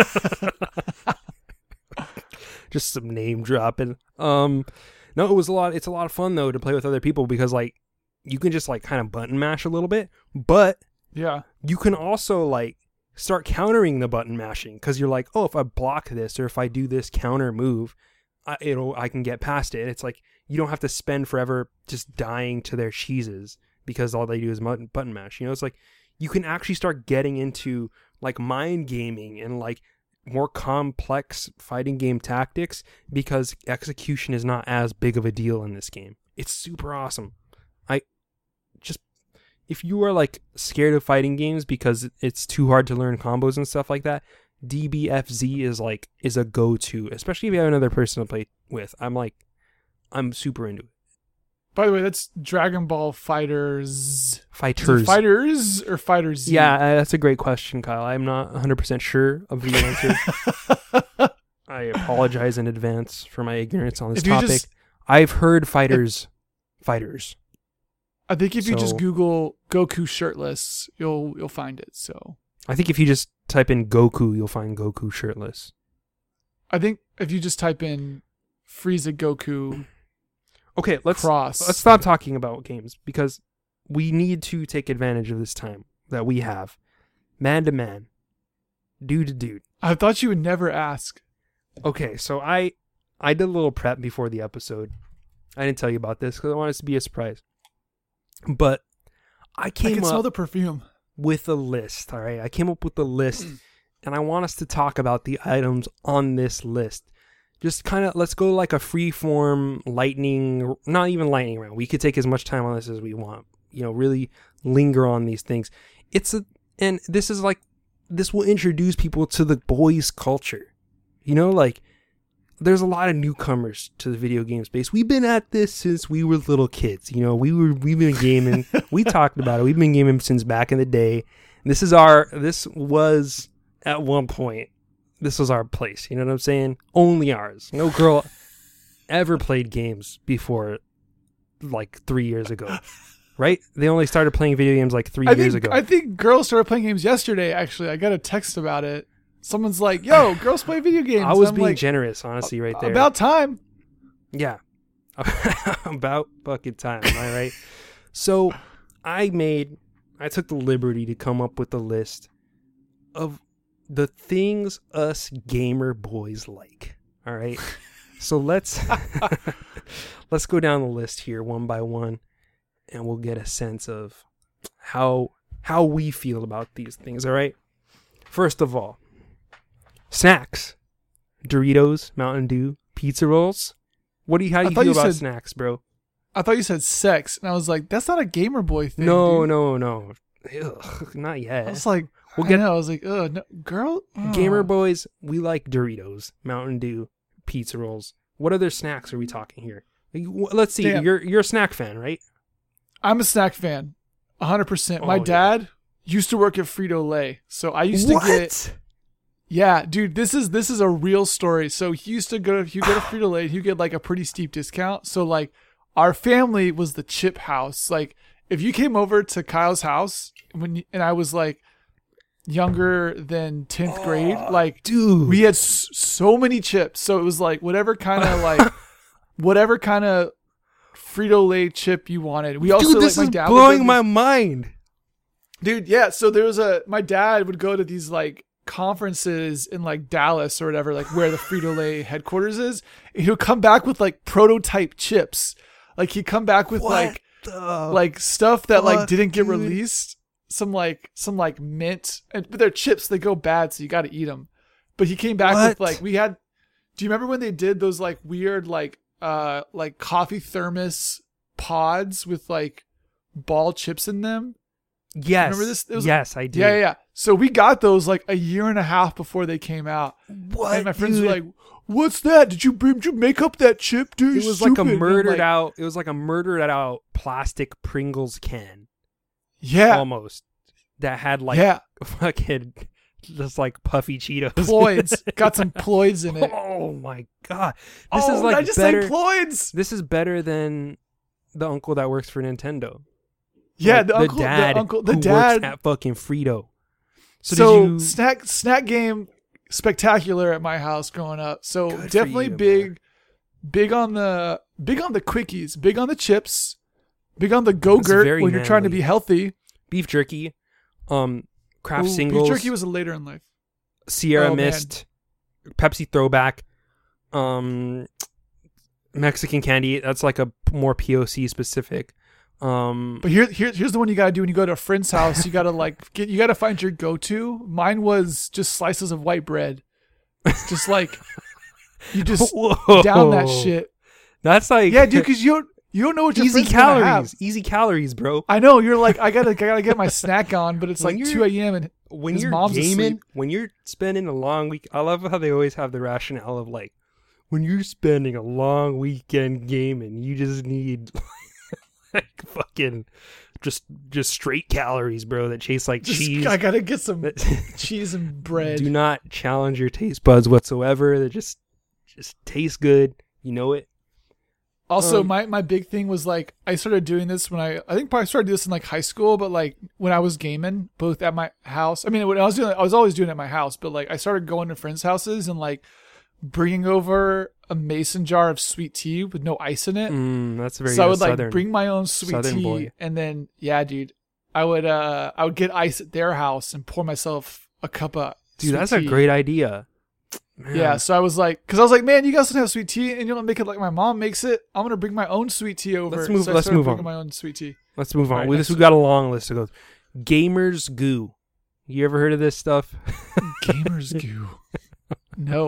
just some name dropping. Um, no, it was a lot. It's a lot of fun though to play with other people because like you can just like kind of button mash a little bit, but Yeah. you can also like start countering the button mashing because you're like, oh, if I block this or if I do this counter move, I, it'll I can get past it. And it's like you don't have to spend forever just dying to their cheeses because all they do is button button mash. You know, it's like you can actually start getting into like mind gaming and like more complex fighting game tactics because execution is not as big of a deal in this game. It's super awesome. I just if you are like scared of fighting games because it's too hard to learn combos and stuff like that, D B F Z is like is a go-to, especially if you have another person to play with. I'm like I'm super into it. By the way, that's Dragon Ball Fighters. Is it Fighters. Fighters or Fighters? Yeah, uh, that's a great question, Kyle. I'm not one hundred percent sure of the answer. I apologize in advance for my ignorance on this If you topic. just- I've heard fighters fighters. I think if you just So- Google Goku shirtless, you'll you'll find it. So I think if you just type in Goku, you'll find Goku shirtless. I think if you just type in Frieza Goku Okay, let's cross. let's stop talking about games because we need to take advantage of this time that we have. Man to man. Dude to dude. I thought you would never ask. Okay, so I I did a little prep before the episode. I didn't tell you about this because I wanted it to be a surprise. But I I came can up smell the perfume. with a list, all right? I came up with a list, and I want us to talk about the items on this list just kind of let's go like a free form lightning, not even lightning round. We could take as much time on this as we want. You know, really linger on these things. It's a, and this is like, this will introduce people to the boys culture. You know, like there's a lot of newcomers to the video game space. We've been at this since we were little kids. You know, we were, we've been gaming. We talked about it. We've been gaming since back in the day. This is our, this was at one point, this was our place. You know what I'm saying? Only ours. No girl ever played games before like three years ago. Right? They only started playing video games like three I years think, ago. I think girls started playing games yesterday, actually. I got a text about it. Someone's like, yo, girls play video games. I was I'm being like, generous, honestly, right there. About time. Yeah. About fucking time, am I right? So I made, I took the liberty to come up with a list of the things us gamer boys like. All right. So let's, let's go down the list here one by one, and we'll get a sense of how, how we feel about these things. All right. First of all, snacks, Doritos, Mountain Dew, pizza rolls. What do you, how do I you thought feel you about said- snacks, bro? I thought you said sex, and I was like, that's not a gamer boy thing. No, dude. no, no. Ugh, not yet. I was like, We'll I get- know, I was like, ugh, no, girl? Ugh. Gamer boys, we like Doritos, Mountain Dew, pizza rolls. What other snacks are we talking here? Like, wh- Let's see. Damn. You're you're a snack fan, right? I'm a snack fan, one hundred percent. My Oh, yeah. dad used to work at Frito-Lay, so I used to get... Yeah, dude, this is this is a real story. So he used to go to he would go to Frito-Lay, he'd get like a pretty steep discount. So like our family was the chip house. Like if you came over to Kyle's house when you, and I was like younger than tenth grade, like dude, we had s- so many chips. So it was like whatever kind of like whatever kind of Frito-Lay chip you wanted. We also dude, this like my is dad would go blowing to my these- mind. Dude, yeah. So there was a my dad would go to these like conferences in like Dallas or whatever, like where the Frito-Lay headquarters is. And he'll come back with like prototype chips. Like he'd come back with What like the like stuff that like fuck, didn't get dude? released. Some like some like mint, and but they're chips. They go bad, so you got to eat them. But he came back with What? like we had. Do you remember when they did those like weird like uh like coffee thermos pods with like ball chips in them? Yes. Remember this? It was- yes, I do. Yeah, yeah, yeah. So we got those like a year and a half before they came out. What? And my friends dude? were like, "What's that? Did you did you make up that chip, dude? It was Stupid." like a And I'm murdered like, out. It was like a murdered out plastic Pringles can, Yeah, almost, that had like yeah. fucking just like puffy Cheetos. Ploids got some ploids in it. Oh my god! This oh, is like did I just better. say ploids? This is better than the uncle that works for Nintendo. Yeah, Like, the, uncle, dad the uncle, the who dad. works at fucking Frito. So, So, did you? snack snack game spectacular at my house growing up. So Good for definitely you, big, man. big on the big on the quickies, big on the chips, big on the Go-Gurt very when you're trying to manly. be healthy. Beef jerky, um, Kraft Ooh, singles, Beef jerky was later in life. Sierra Oh, man. Mist, Pepsi throwback, um, Mexican candy. That's like a more P O C specific. Um, But here, here, here's the one you gotta do when you go to a friend's house. You gotta like get, you gotta find your go-to. Mine was just slices of white bread. It's just like you just whoa. down that shit. That's like Yeah, dude, because you don't you don't know what your easy friends are gonna have. calories. Easy calories, bro. I know you're like I gotta I gotta get my snack on, but it's When like you're- two a.m. and When his you're mom's gaming, asleep. when you're spending a long week, I love how they always have the rationale of like, when you're spending a long weekend gaming, you just need like fucking just just straight calories, bro, that taste like just, cheese. I gotta get some That- cheese and bread. Do not challenge your taste buds whatsoever. That just just taste good. You know it. Also, Um, my, my big thing was like I started doing this when I I think probably started doing this in like high school, but like when I was gaming, both at my house. I mean, when I was doing, it, I was always doing it at my house, but like I started going to friends' houses and like bringing over a mason jar of sweet tea with no ice in it. Mm, that's very so I would southern. like bring my own sweet Southern tea, boy. and then yeah, dude, I would uh I would get ice at their house and pour myself a cup of Dude, sweet that's tea. a great idea. Man. Yeah, so I was like, because I was like, man, you guys don't have sweet tea, and you don't make it like my mom makes it. I'm gonna bring my own sweet tea over. Let's move- So I let's started move bringing on. My own sweet tea. Let's move on. Alright, we, next this, we got a long list to go. Gamers Goo. You ever heard of this stuff? Gamers goo. No, what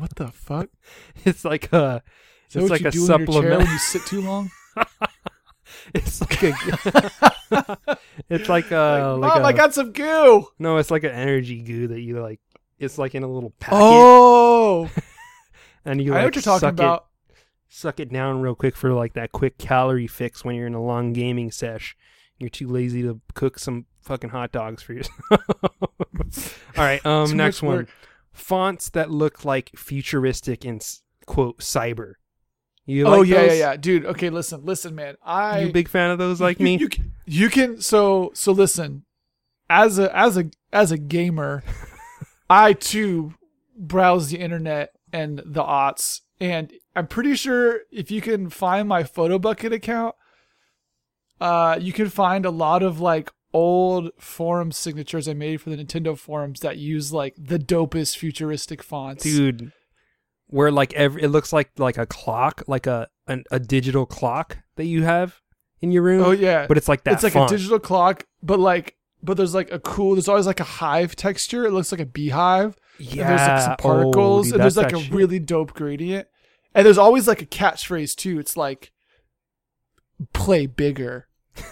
What the fuck? It's like a Is that it's what like you a do in your chair supplement. when you sit too long? It's like a it's like a like Mom, a, I got some goo. no, it's like an energy goo that you like. It's like in a little packet, Oh, and you I like know what you're talking suck about. it, suck it down real quick for like that quick calorie fix when you're in a long gaming sesh. You're too lazy to cook some fucking hot dogs for yourself. All right, um, Too next much one. work. Fonts that look like futuristic and s- quote cyber. You Oh like yeah, yeah, those? yeah, dude. Okay, listen, listen, man. I You a big fan of those like you, me? You, can- you can so so listen. As a as a as a gamer, I too browse the internet and the aughts, and I'm pretty sure if you can find my PhotoBucket account, uh, you can find a lot of like old forum signatures I made for the Nintendo forums that use like the dopest futuristic fonts. Dude, where like every it looks like like a clock, like a an, a digital clock that you have in your room. Oh yeah, But it's like that it's like font. a digital clock, but like but there's like a cool. There's always like a hive texture. It looks like a beehive. Yeah. And there's like some Oh, particles, dude, and there's that's like a that shit. really dope gradient. And there's always like a catchphrase too. It's like, "Play bigger."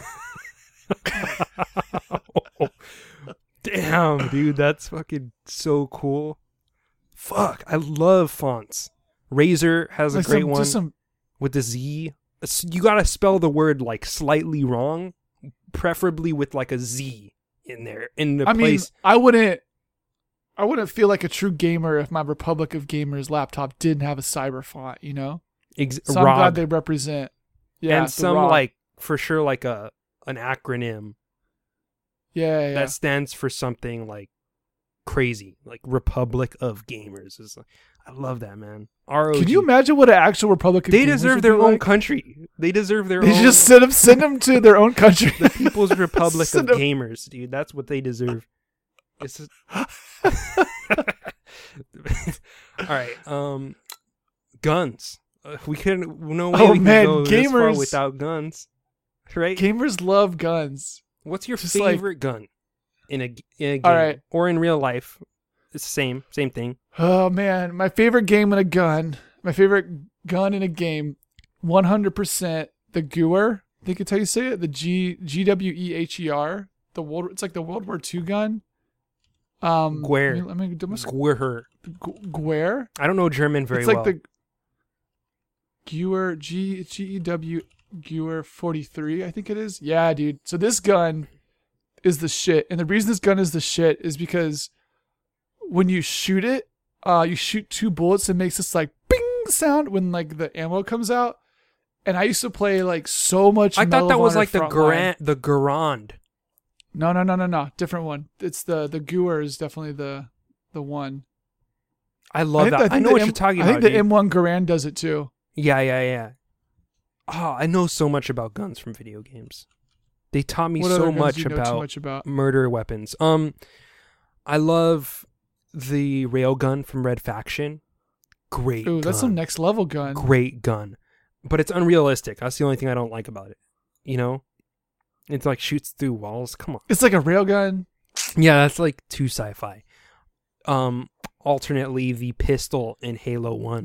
Damn, dude, that's fucking so cool. Fuck, I love fonts. Razer has a Like great some, one Just some. with the Z. It's- You gotta spell the word like slightly wrong, preferably with like a Z in there in the I mean, place. I wouldn't. I wouldn't feel like a true gamer if my Republic of Gamers laptop didn't have a cyber font. You know. Ex- So I'm ROG. glad they represent. Yeah, and the some ROG. like for sure like a an acronym Yeah, yeah. that stands for something like crazy, like Republic of Gamers. Is I love that, man. R O G. Can you imagine what an actual Republic of They Gamers deserve would their be own like? country. They deserve their They own. just send them, send them to their own country. the People's Republic of Send 'em- Gamers, dude. That's what they deserve. It's just... All right. Um, guns. Uh, we couldn't. No way Oh, we man, can go this far gamers- without guns, right? Gamers love guns. What's your just like- favorite gun in a in a game All right. or in real life? It's the same same thing. Oh man, my favorite game in a gun. My favorite gun in a game. one hundred percent the Gewehr. I think it's how you say it. The G G W E H E R. The world. It's like the World War Two gun. Um, Gewehr. Let me. Let me Gewehr. Gewehr. I don't know German very It's like well. the Gewehr. G G E W Gewehr forty-three. I think it is. Yeah, dude. So this gun is the shit, and the reason this gun is the shit is because when you shoot it, uh, you shoot two bullets and makes this like bing sound when like the ammo comes out. And I used to play like so much. I thought that was Medal of like the Honor Frontline. Garand. The Garand. No, no, no, no, no. Different one. It's the the Gewehr is definitely the the one. I love that. I, know the what M- you're talking I about. think the dude. M one Garand does it too. Yeah, yeah, yeah. Oh, I know so much about guns from video games. They taught me What other so guns much do you know too about much about? murder weapons. Um, I love the railgun from Red Faction. Great. Ooh, gun. that's some next level gun. Great gun, but it's unrealistic. That's the only thing I don't like about it. You know, it's like shoots through walls. Come on. It's like a railgun. Yeah, that's like too sci-fi. Um, alternately, the pistol in Halo One,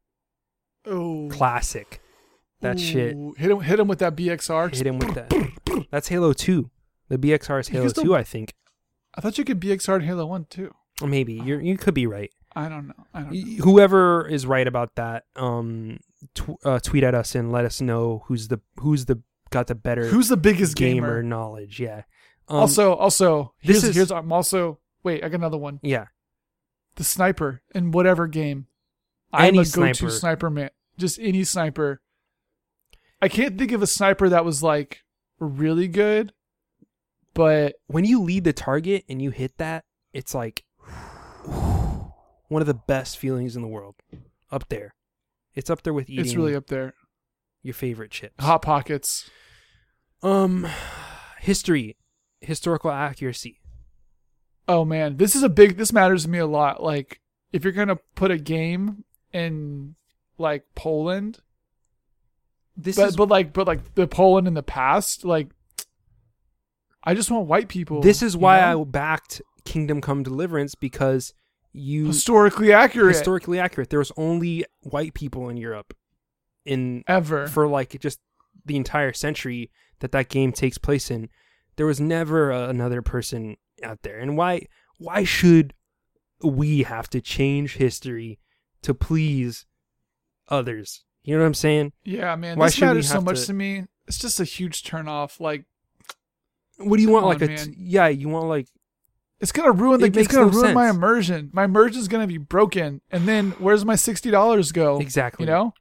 Oh, classic. That shit. Hit him, hit him with that B X R. Hit him with that. That's Halo Two. The B X R is You Halo can still- Two, I think. I thought you could B X R in Halo One too. Or maybe you you could be right. I don't know. I don't know. Y- Whoever is right about that, um, tw- uh, tweet at us and let us know who's the who's the got the better Who's the biggest gamer gamer? knowledge. Yeah. Um, also, also, this here's, is- here's I'm also wait. I got another one. yeah. The sniper in whatever game. I'm Any a go-to sniper. sniper man. Just any sniper. I can't think of a sniper that was like really good, but When you lead the target and you hit that, it's like one of the best feelings in the world. Up there. It's up there with eating it's really up there. your favorite chips. Hot Pockets. Um, history, historical accuracy. Oh man, this is a big. This matters to me a lot. Like, if you're gonna put a game in like Poland, This but is but like but like the Poland in the past, like, I just want white people. this is you why know? I backed Kingdom Come Deliverance, because you Historically accurate. historically accurate. There was only white people in Europe in Ever. for like just the entire century that that game takes place in. There was never uh, another person out there. And why why should we have to change history to please others? You know what I'm saying? Yeah, man. Why This should we matters so have much to- to me. It's just a huge turnoff. Like, What do you want? Come Like on, a t- man. yeah, you want like it's gonna ruin the. It It's makes gonna no ruin my sense. immersion. My immersion's gonna be broken. And then where's my sixty dollars go? exactly. You know.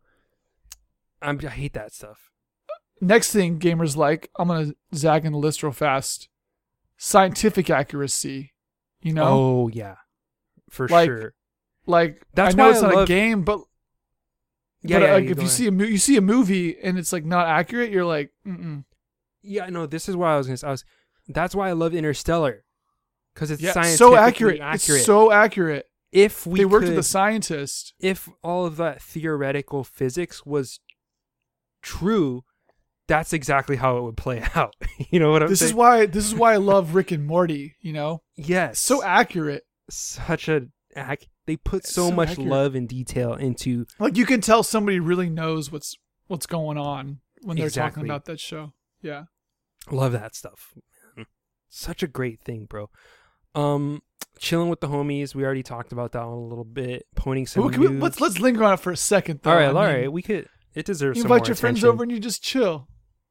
I'm, I hate that stuff. Next thing gamers like, I'm gonna zag in the list real fast. Scientific accuracy. You know, Oh yeah, for Like, sure. like That's I know why it's I not love- a game, but Yeah, but yeah. like you if go you ahead. see a mo- you see a movie and it's like not accurate, you're like, mm Yeah, no, this is why I was gonna say. I was, that's why I love Interstellar, because it's yeah, scientifically so accurate. accurate. It's so accurate. if we They worked could, with a scientist. if all of that theoretical physics was true, that's exactly how it would play out. You know what I'm This saying? is why this is why I love Rick and Morty. You know, yes, so accurate. such a ac- they put so, So much accurate. love and detail into Like you can tell somebody really knows what's what's going on when they're Exactly. talking about that show. Yeah. love that stuff. Man. Such a great thing, bro. Um, chilling with the homies. We already talked about that one a little bit. Pointing some. Well, can we- nudes. let's let's linger on it for a second. Though. all right, I all mean, right. We could. It deserves. You some invite more your friends attention. over and you just chill.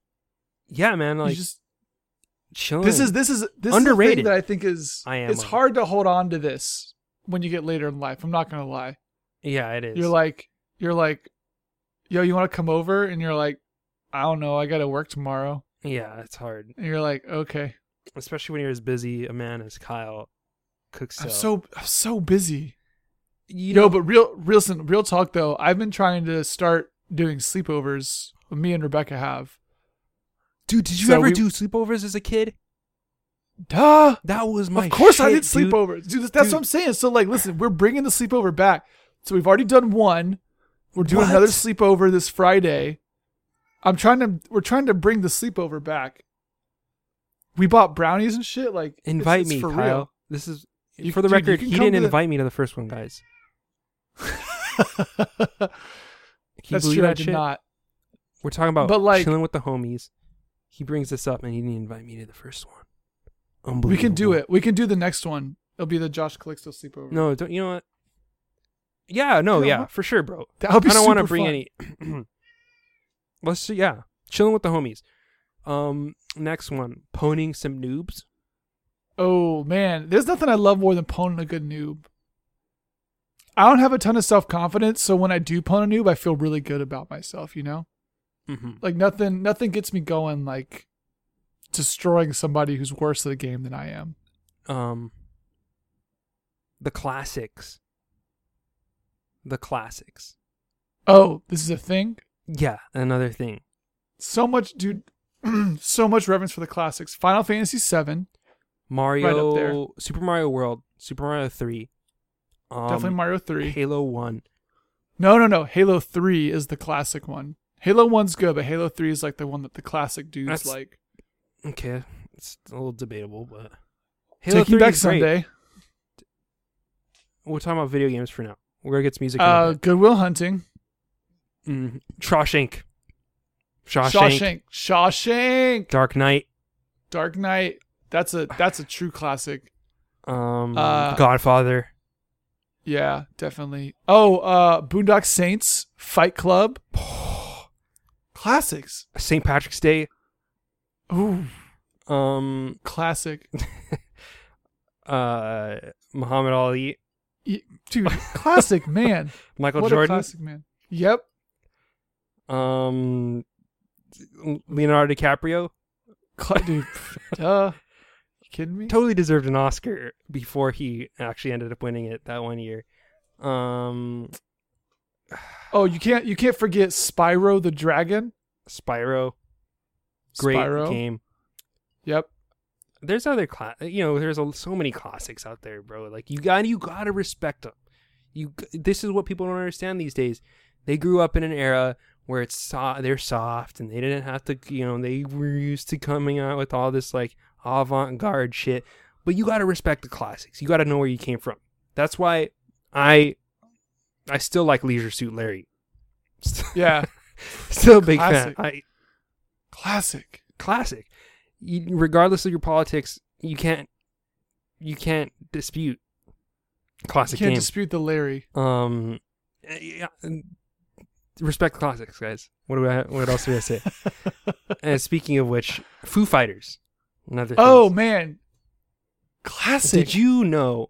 Yeah, man. Like you just chilling. this is this is this Underrated. is the thing that I think is I am it's under- hard to hold on to this when you get later in life. I'm not gonna lie. yeah, it is. You're like you're like, yo, you want to come over? And you're like, I don't know, I got to work tomorrow. yeah, it's hard, And you're like, okay, especially when you're as busy a man as Kyle cooks. I'm so I'm so busy. you Yo, know, but real, real, listen, real talk though. I've been trying to start doing sleepovers. Me and Rebecca have. dude, did you so ever we- do sleepovers as a kid? Duh. That was my. Of course, I shit, did dude. sleepovers, dude. That's Dude. what I'm saying. So, like, listen, we're bringing the sleepover back. So we've already done one. We're doing What? another sleepover this Friday. I'm trying to. We're trying to bring the sleepover back. We bought brownies and shit. Like, it's- Invite it's me, for Kyle. real. This is You- for the dude, you record. can He come didn't to the- invite me to the first one, guys. Can you That's believe true. I that did shit? not. We're talking about But, like- chilling with the homies. He brings this up, and he didn't invite me to the first one. Unbelievable. We can do it. We can do the next one. It'll be the Josh Calixto sleepover. No, don't. You know what? Yeah, no, Yeah, yeah, what- for sure, bro. That would be I don't want to bring any. Let's see. Yeah, chilling with the homies. Um, next one, poning some noobs. Oh man, there's nothing I love more than poning a good noob. I don't have a ton of self confidence, so when I do pwn a noob, I feel really good about myself. You know, Mm-hmm. like nothing, nothing gets me going like destroying somebody who's worse at the game than I am. Um, the classics. The classics. Oh, this is a thing. Yeah, another thing. So much, dude. So much reverence for the classics. Final Fantasy seven, Mario, there. Super Mario World, Super Mario three. Um, definitely Mario three. Halo one. No, no, no. Halo three is the classic one. Halo one's good, but Halo three is like the one that the classic dudes That's- like. Okay, it's a little debatable, but Halo Taking three Back is great. Sunday. We're talking about video games for now. We're gonna get some music. in a Uh, bit. Goodwill Hunting. Mm, Shawshank. Shawshank. Shawshank. Shawshank. Dark Knight. Dark Knight. That's a that's a true classic. Um, Uh, Godfather. Yeah, definitely. Oh, uh, Boondock Saints, Fight Club. Classics. Saint Patrick's Day. Ooh, Um, classic. uh, Muhammad Ali. Y- Dude, classic, man. Michael What Jordan. a classic, man. Yep. Um, Leonardo DiCaprio. Cla- dude, duh. You kidding me? Totally deserved an Oscar before he actually ended up winning it that one year. Um, Oh, you can't you can't forget Spyro the Dragon. Spyro. Great Spyro. game. Yep. There's other cla- you know, there's a, so many classics out there, bro. Like you got, you gotta respect them. You, this is what people don't understand these days. They grew up in an era where it's so, they're soft and they didn't have to, you know, they were used to coming out with all this like avant-garde shit. But you gotta respect the classics. You gotta know where you came from. That's why I I still like Leisure Suit Larry. Yeah. Still a big Classic. fan. I, Classic. classic. You, regardless of your politics, you can't you can't dispute classic Can't game. dispute the Larry. um, yeah, respect classics, guys. What do I? What else do I say? And speaking of which, Foo Fighters. Another. Oh things. man. Classic. Did you know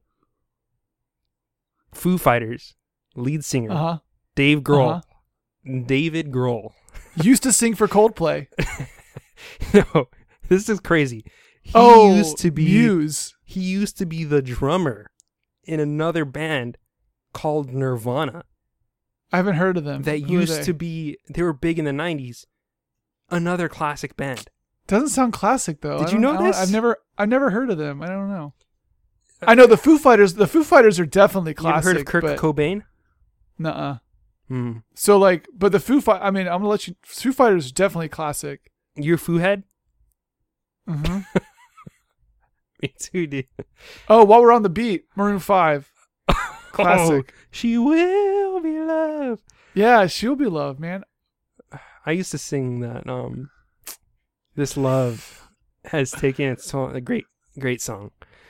Foo Fighters lead singer Uh huh. Dave Grohl, Uh-huh. David Grohl? Used to sing for Coldplay. No, this is crazy. He oh, used to be Muse. he used to be the drummer in another band called Nirvana I haven't heard of them. that Who are used they? to be they were big in the nineties. Another classic band. Doesn't sound classic though. Did I you don't- know I don't- this? I've never, I've never heard of them. I don't know. I know the Foo Fighters. The Foo Fighters are definitely You ever classic. heard of Kurt but, Cobain? Nuh-uh. Hmm. So like, but the Foo Fight. I mean, I'm gonna let you. Foo Fighters are definitely classic. You're a Foo head? hmm Me too, dude. Oh, while we're on the beat, Maroon Five. Classic. Oh, she will be loved. Yeah, she'll be loved, man. I used to sing that. Um, this love has taken its toll. A great, great song.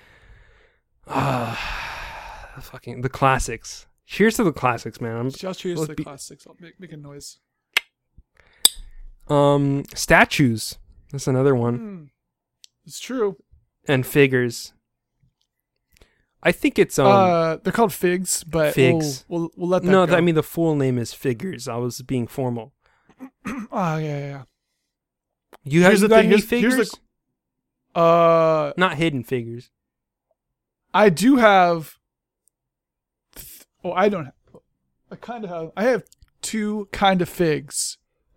Ah, fucking the classics. Cheers to the classics, man. I'm- Just cheers let's to the be- classics. I'll make make a noise. Um, statues. That's another one. Mm, it's true. And figures. I think it's um. uh, they're called figs, but Figs. We'll, we'll we'll let that no, go. I mean the full name is figures. I was being formal. oh yeah, yeah. yeah. You have Here's you the got thing, any here's- here's figures? the- Uh, Not hidden figures. I do have. Th- oh, I don't. Have, I kind of have. I have two kind of figs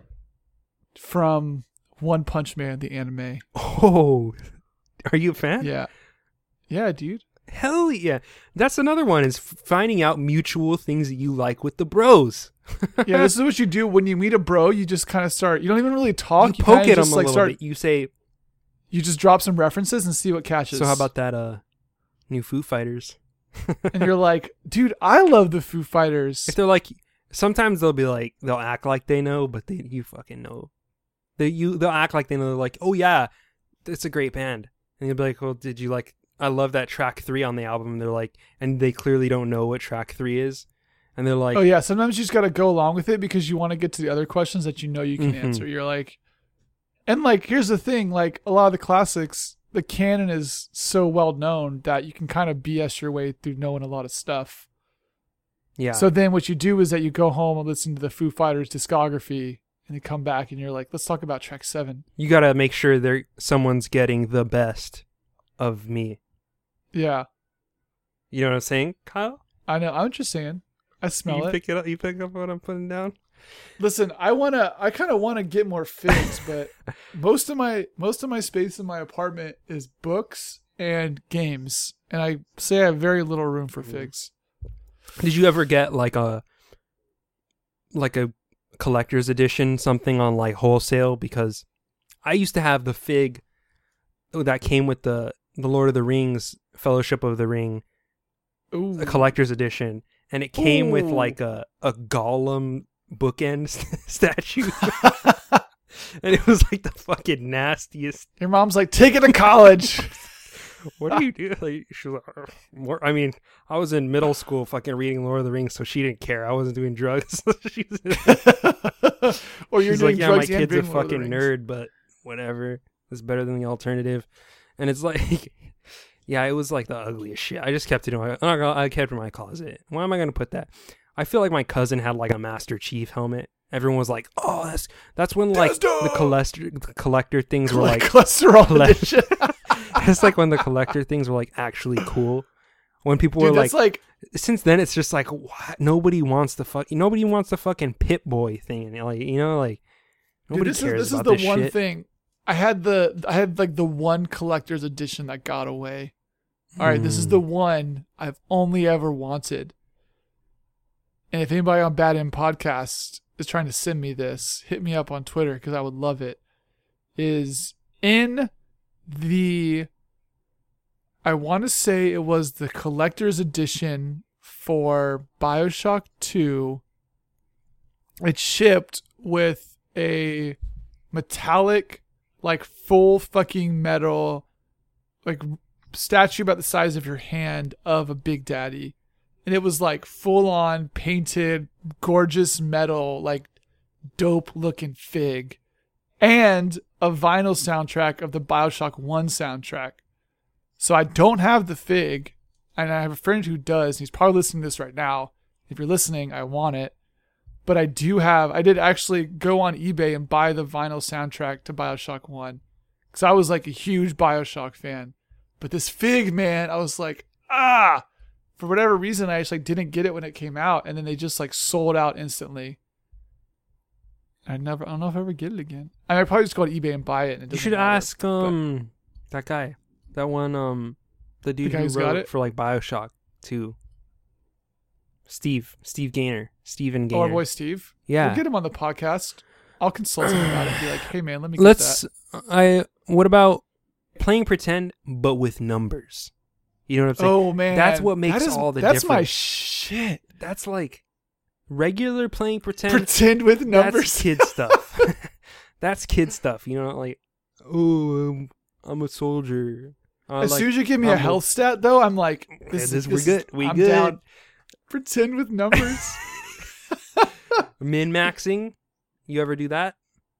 from One Punch Man, the anime. Oh, are you a fan? Yeah, yeah, dude. Hell yeah. That's another one is finding out mutual things that you like with the bros. Yeah, this is what you do when you meet a bro. You just kind of start. You don't even really talk. You poke kinda at them just, a like, little start, bit. You say, You just drop some references and see what catches. so how about that uh, new Foo Fighters? And you're like, dude, I love the Foo Fighters. If they're like, sometimes they'll be like, they'll act like they know, but they you fucking know. They you they'll act like they know. They're like, oh yeah, it's a great band, and you'll be like, well, did you like? I love that track three on the album. And they're like, and they clearly don't know what track three is, and they're like, Oh yeah, sometimes you just gotta go along with it because you want to get to the other questions that you know you can Mhm. answer. You're like, and like, here's the thing: like a lot of the classics, the canon is so well known that you can kind of B S your way through knowing a lot of stuff. yeah. So then, what you do is that you go home and listen to the Foo Fighters discography, and you come back and you're like, let's talk about track seven. you gotta make sure they're someone's getting the best of me. Yeah, You know what I'm saying, Kyle? I know. I'm just saying. I smell you it. pick it up. You pick up what I'm putting down. Listen, I wanna, I kind of want to get more figs, but most of my most of my space in my apartment is books and games, and I say I have very little room for figs. Did you ever get like a like a collector's edition, something on like wholesale? Because I used to have the fig that came with the the Lord of the Rings Fellowship of the Ring, Ooh, a collector's edition, and it came with Ooh. like a a Gollum bookend statue. And it was like the fucking nastiest. Your mom's like, take it to college. What do you do? Like, she was like, "Ugh." More, I mean, I was in middle school fucking reading Lord of the Rings, so she didn't care. I wasn't doing drugs. She was, Or you're she's doing like, yeah, my drugs and kid's a reading Lord of the fucking Rings. nerd, but whatever. It's better than the alternative. And it's like, yeah, it was like the ugliest shit. I just kept it in my, I'm not gonna- I kept it in my closet. Why am I going to put that? I feel like my cousin had like a Master Chief helmet. Everyone was like, oh, that's that's when like That's the dope. collector, the collector things were Like like, cholesterol Collect- edition. it's like when the collector things were like actually cool. When people Dude, were like, that's like, since then it's just like, what? Nobody wants the fuck, nobody wants the fucking Pit Boy thing. And like, you know, like dude, nobody this cares is this is about the this one shit. thing. I had the I had like the one collector's edition that got away. All right, this is Mm. the one I've only ever wanted. And if anybody on Bad End Podcast is trying to send me this, hit me up on Twitter because I would love it. Is in the I want to say it was the collector's edition for BioShock two. It shipped with a metallic, like full fucking metal, like statue about the size of your hand of a Big Daddy. And it was like full on painted, gorgeous metal, like dope looking fig. And a vinyl soundtrack of the BioShock one soundtrack. So I don't have the fig, and I have a friend who does. He's probably listening to this right now. If you're listening, I want it. But I do have, I did actually go on eBay and buy the vinyl soundtrack to BioShock one. Because I was like a huge BioShock fan. But this fig, man, I was like, ah! For whatever reason, I actually didn't get it when it came out. And then they just like sold out instantly. I never, I don't know if I ever get it again. I might probably just go on eBay and buy it. And it You doesn't should matter, ask um that guy, that one um the dude guy who who's got wrote it? for like BioShock two. Steve, Steve Gaynor, Steven Oh, Gaynor. our boy Steve? Yeah. We'll get him on the podcast. I'll consult him about it and be like, hey man, let me get Let's. that. I. What about playing pretend but with numbers? You know what I'm saying? Oh man. That's what makes That is- all the That's my difference. shit. That's like regular playing pretend. Pretend with numbers. That's kid stuff. That's kid stuff. You know, like, oh, I'm, I'm a soldier. Uh, as like, soon as you give me I'm a health stat though, I'm like, this, Yeah, is this- we're this good. Is, We I'm good. down. Pretend with numbers. min maxing. You ever do that?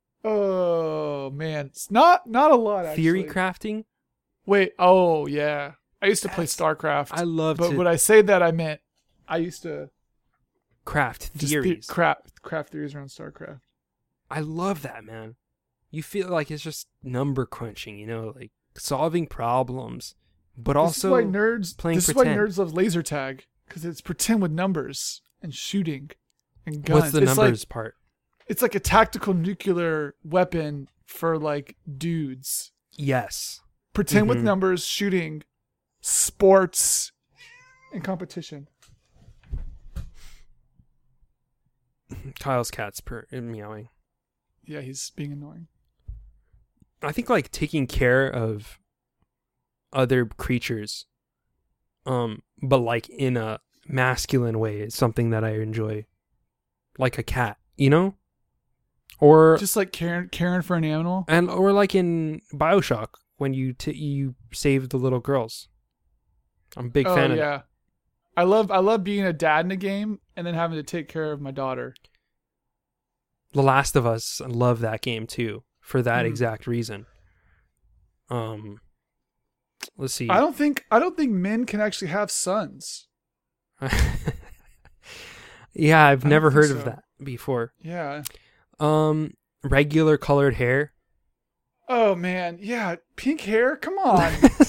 Oh man, it's not not a lot. Actually. Theory crafting. Wait. Oh yeah, I used to play That's- StarCraft. I love but to when I say that, I meant I used to craft just theories. the- craft craft theories around StarCraft. I love that, man. You feel like it's just number crunching, you know, like solving problems, but also this is why nerds. playing this pretend. is why nerds love laser tag because it's pretend with numbers and shooting and guns. What's the it's numbers Like, part? it's like a tactical nuclear weapon for like dudes. Yes. Pretend with Mhm. numbers, shooting, sports, and competition. Kyle's cat's per- meowing. Yeah, he's being annoying. I think like taking care of other creatures, um, but like in a masculine way is something that I enjoy. Like a cat, you know? Or Just like caring, caring for an animal. and or like in BioShock when you t- you save the little girls. I'm a big oh fan of yeah, I love I love being a dad in a game and then having to take care of my daughter. The Last of Us. I love that game too for that Mhm. exact reason. Um, let's see. I don't think I don't think men can actually have sons. Yeah, I've I never don't think heard of so. that before. Yeah. Um, regular colored hair. Oh man, yeah, pink hair. Come on.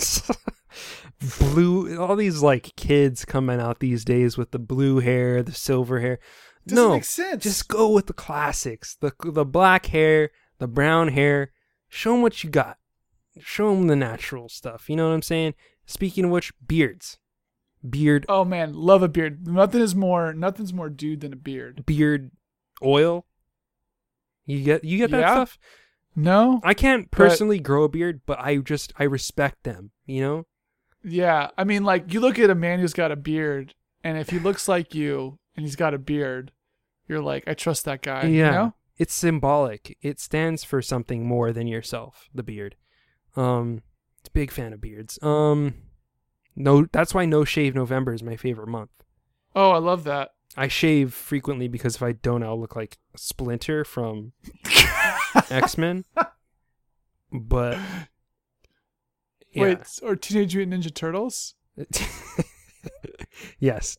Blue. All these like kids coming out these days with the blue hair, the silver hair. Doesn't no, make sense. just go with the classics. The the black hair, the brown hair. Show them what you got. Show them the natural stuff. You know what I'm saying? Speaking of which, beards. Beard, Oh man, love a beard. Nothing is more nothing's more dude than a beard. beard oil. You get you get that Yeah. stuff. No? I can't personally grow a beard, but I just I respect them. You know. Yeah. I mean like you look at a man who's got a beard and if he looks like you and he's got a beard, you're like, I trust that guy. Yeah. You know? It's symbolic. It stands for something more than yourself, the beard. Um it's a big fan of beards. Um no that's why No Shave November is my favorite month. Oh, I love that. I shave frequently because if I don't I'll look like Splinter from X-Men. But yeah. Wait, or Teenage Mutant Ninja Turtles? Yes.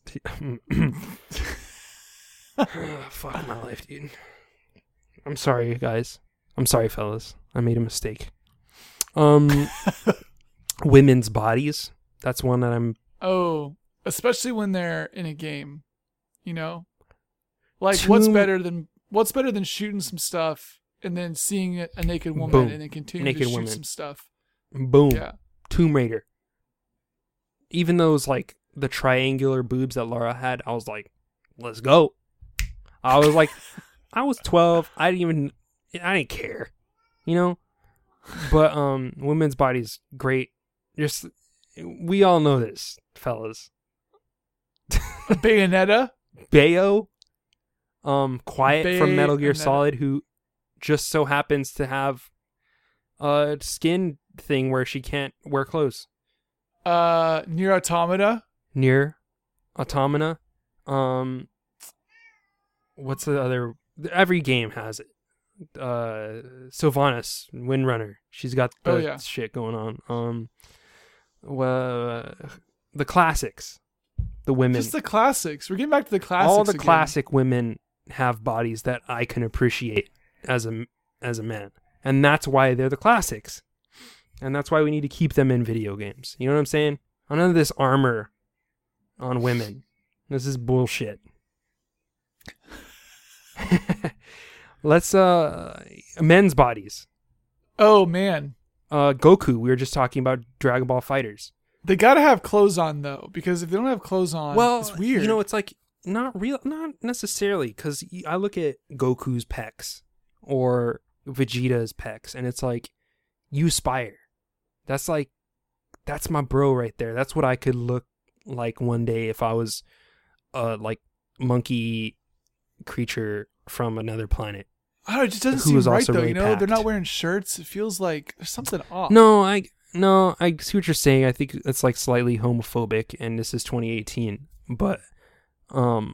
Fuck my life, dude. I'm sorry, guys. I'm sorry, fellas. I made a mistake. Um, women's bodies. That's one that I'm. Oh, especially when they're in a game, you know? Like what's Too- better than what's better than shooting some stuff and then seeing a a naked woman Boom. and then continuing Naked to shoot women. some stuff. Boom. Yeah. Tomb Raider. Even those like the triangular boobs that Laura had, I was like, let's go. I was like, I was twelve. I didn't even, I didn't care, you know. But um, women's bodies great. Just we all know this, fellas. Bayonetta. Bayo, um, Quiet from Metal Gear Bayonetta. Solid, who just so happens to have a skin thing where she can't wear clothes. Uh, Nier Automata. Near Automata. Um, what's the other? Every game has it. Uh, Sylvanas, Windrunner. She's got the Oh, yeah. shit going on. Um, well, the classics, the women. Just the classics. We're getting back to the classics. All the again. classic women have bodies that I can appreciate as a as a man, and that's why they're the classics, and that's why we need to keep them in video games. You know what I'm saying? None of this armor on women. This is bullshit. Let's uh men's bodies. Oh man, Uh, Goku. We were just talking about Dragon Ball Fighters. they gotta have clothes on though, because if they don't have clothes on, Well, it's weird. you know, it's like not real, not necessarily, because I look at Goku's pecs or Vegeta's pecs, and it's like, you aspire. That's like, that's my bro right there. That's what I could look like one day if I was a like monkey creature from another planet. I don't know, it just doesn't Who seem was right also though. really You know, they're packed. not wearing shirts. It feels like there's something off. No, I no, I see what you're saying. I think it's like slightly homophobic, and this is twenty eighteen, but um,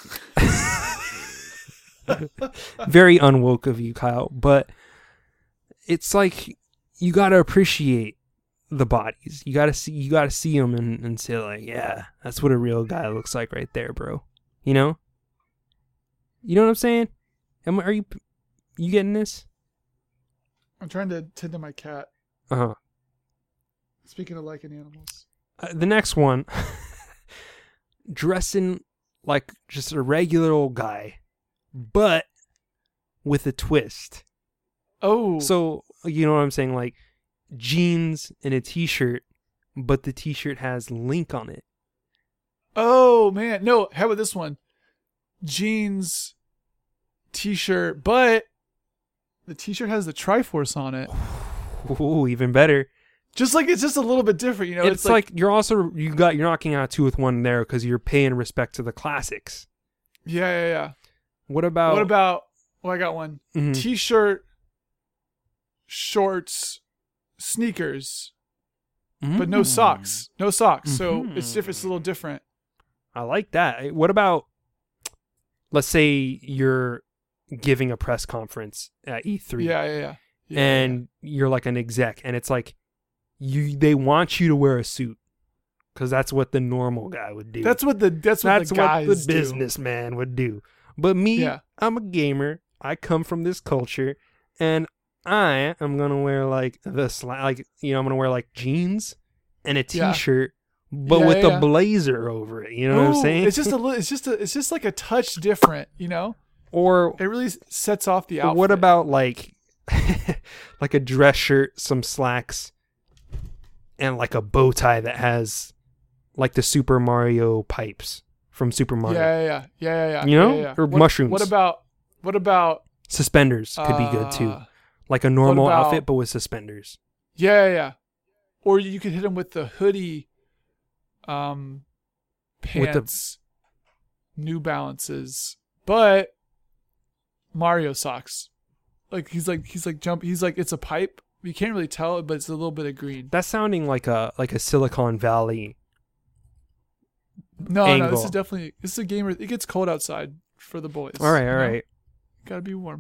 very unwoke of you, Kyle. But it's like you gotta appreciate the bodies. You gotta see, you gotta see them and, and say like, yeah, that's what a real guy looks like right there, bro. You know, you know what I'm saying? Am are you you getting this? I'm trying to tend to my cat. Uh huh. Speaking of liking animals, Uh, the next one, dressing like just a regular old guy, but with a twist. oh, So, you know what I'm saying? Like jeans and a t-shirt, but the t-shirt has Link on it. oh man, no. How about this one? Jeans, t-shirt, but the t-shirt has the Triforce on it. Ooh, even better. Just like it's just a little bit different, you know. It's, like, you're also you got you're knocking out two with one there because you're paying respect to the classics. yeah, yeah, yeah. What about What about? Oh, I got one. Mhm. T-shirt, shorts, sneakers, but no Mm. socks. No socks. So Mhm. it's different. It's a little different. I like that. What about, let's say you're giving a press conference at E three, Yeah, yeah, yeah. yeah and you're like an exec, and it's like you they want you to wear a suit because that's what the normal guy would do. that's what the that's what that's the what guys the do. businessman would do. But me, Yeah. I'm a gamer. I come from this culture, and I am gonna wear like the sla- like you know I'm gonna wear like jeans and a Yeah. t-shirt, but Yeah, with yeah, a yeah. blazer over it. You know what I'm Ooh, saying? It's just a little. It's just a. It's just like a touch different. You know. or It really sets off the outfit. what about like like a dress shirt, some slacks, and like a bow tie that has like the Super Mario pipes from Super Yeah, Mario. yeah, yeah, yeah, yeah, yeah. You know? yeah, yeah. Or what, mushrooms. What about? What about? Suspenders could be good too. uh, Like a normal about- outfit, but with suspenders. Yeah, yeah, yeah. Or you could hit them with the hoodie, um, With the- pants, New Balances, but Mario socks. Like he's like he's like jump. He's like it's a pipe. You can't really tell it, but it's a little bit of green. That's sounding like a like a Silicon Valley. No, no, angle. this is definitely this is a gamer. It gets cold outside for the boys. All right, you all know? right. Gotta be warm.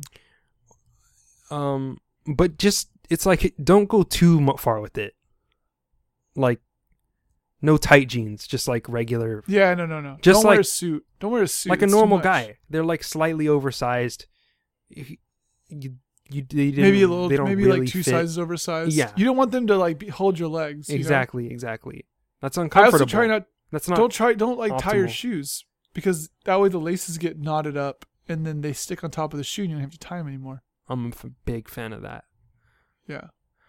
Um, but just it's like don't go too mu- far with it. Like, no tight jeans, just like regular, Yeah, no, no, no. Just Don't wear like- a suit. Don't wear a suit. like a It's too normal much. guy. They're like slightly oversized. You, you, you they didn't, Maybe a little, They don't maybe really like two fit. sizes oversized. Yeah. You don't want them to like be, hold your legs. you know? Exactly, exactly. That's I uncomfortable. also try not. That's not. don't try. Don't like tie your optimal. shoes because that way the laces get knotted up and then they stick on top of the shoe and you don't have to tie them anymore. I'm a f- big fan of that. Yeah.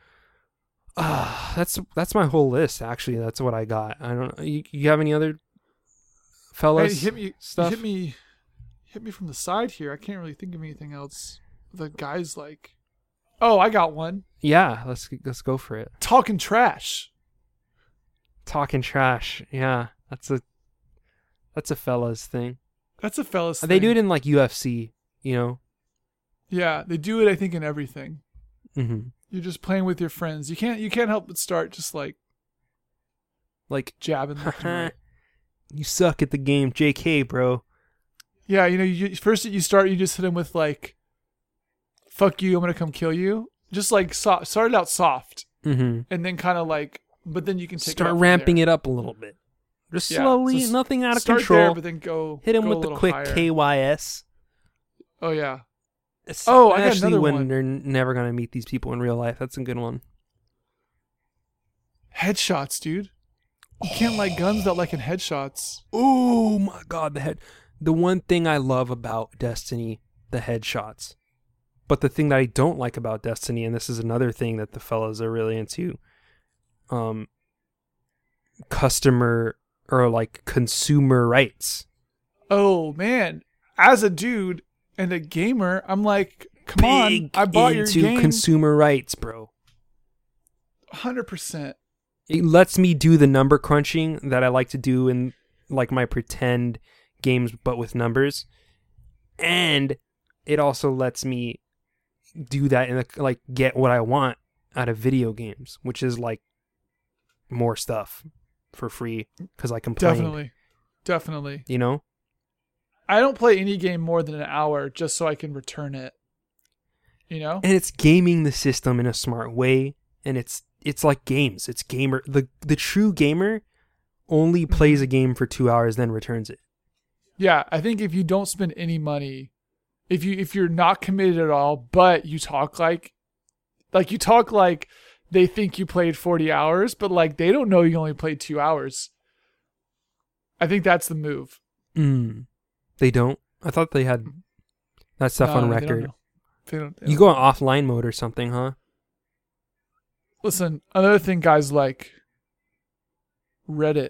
Ah, that's that's my whole list. Actually, that's what I got. I don't. You, you have any other Hey, fellas hit me. stuff? Hit me. Hit me from the side here. I can't really think of anything else. The guys like. Oh, I got one. Yeah, let's let's go for it. Talking trash. Talking trash. Yeah, that's a that's a fella's thing. That's a fella's They thing. do it in like U F C, you know. Yeah, they do it. I think in everything. Mm-hmm. You're just playing with your friends. You can't. You can't help but start just like Like, jabbing. left and right. you suck at the game, J K, bro. Yeah, you know, you first you start, you just hit him with like, "Fuck you, I'm gonna come kill you." Just like so, start it out soft, Mm-hmm. and then kind of like, but then you can take Start it ramping it up a little bit. Just Yeah, slowly, so s- nothing out of Start control. there, but then go Hit him go with a the little quick higher. K Y S. Oh yeah. Oh, I got Especially another when one. they're never gonna meet these people in real life. That's a good one. Headshots, dude. You can't like guns without liking headshots. Oh my god, the head. The one thing I love about Destiny, the headshots. But the thing that I don't like about Destiny, and this is another thing that the fellas are really into, um, customer or like consumer rights. Oh man, as a dude and a gamer, I'm like, come on, Big I bought your into game. consumer rights, bro. one hundred percent. It lets me do the number crunching that I like to do in like my pretend games, but with numbers, and it also lets me do that and like get what I want out of video games, which is like more stuff for free because I complain. Definitely. Definitely. You know, I don't play any game more than an hour just so I can return it. You know? and it's gaming the system in a smart way, and it's it's like games. It's gamer. The the true gamer only plays a game for two hours, then returns it. Yeah, I think if you don't spend any money, if you if you're not committed at all, but you talk like like you talk like they think you played forty hours, but like they don't know you only played two hours. I think that's the move. Mm. They don't. I thought they had that stuff No, on no, they don't record. know. They don't, they You don't. go on offline mode or something, huh? Listen, another thing guys like Reddit.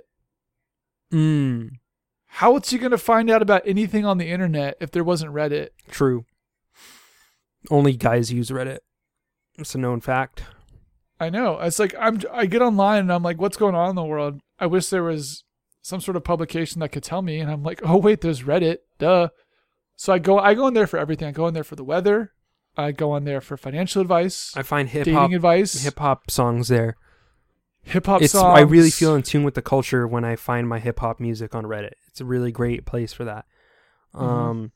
Mm. How was you going to find out about anything on the internet if there wasn't Reddit? True. Only guys use Reddit. It's a known fact. I know. It's like I'm I get online and I'm like, what's going on in the world? I wish there was some sort of publication that could tell me, and I'm like, oh wait, there's Reddit. Duh. So I go I go in there for everything. I go in there for the weather. I go on there for financial advice, I find hip dating hop advice, hip hop songs there. hip hop It's songs. I really feel in tune with the culture when I find my hip hop music on Reddit. It's a really great place for that. Mhm. Um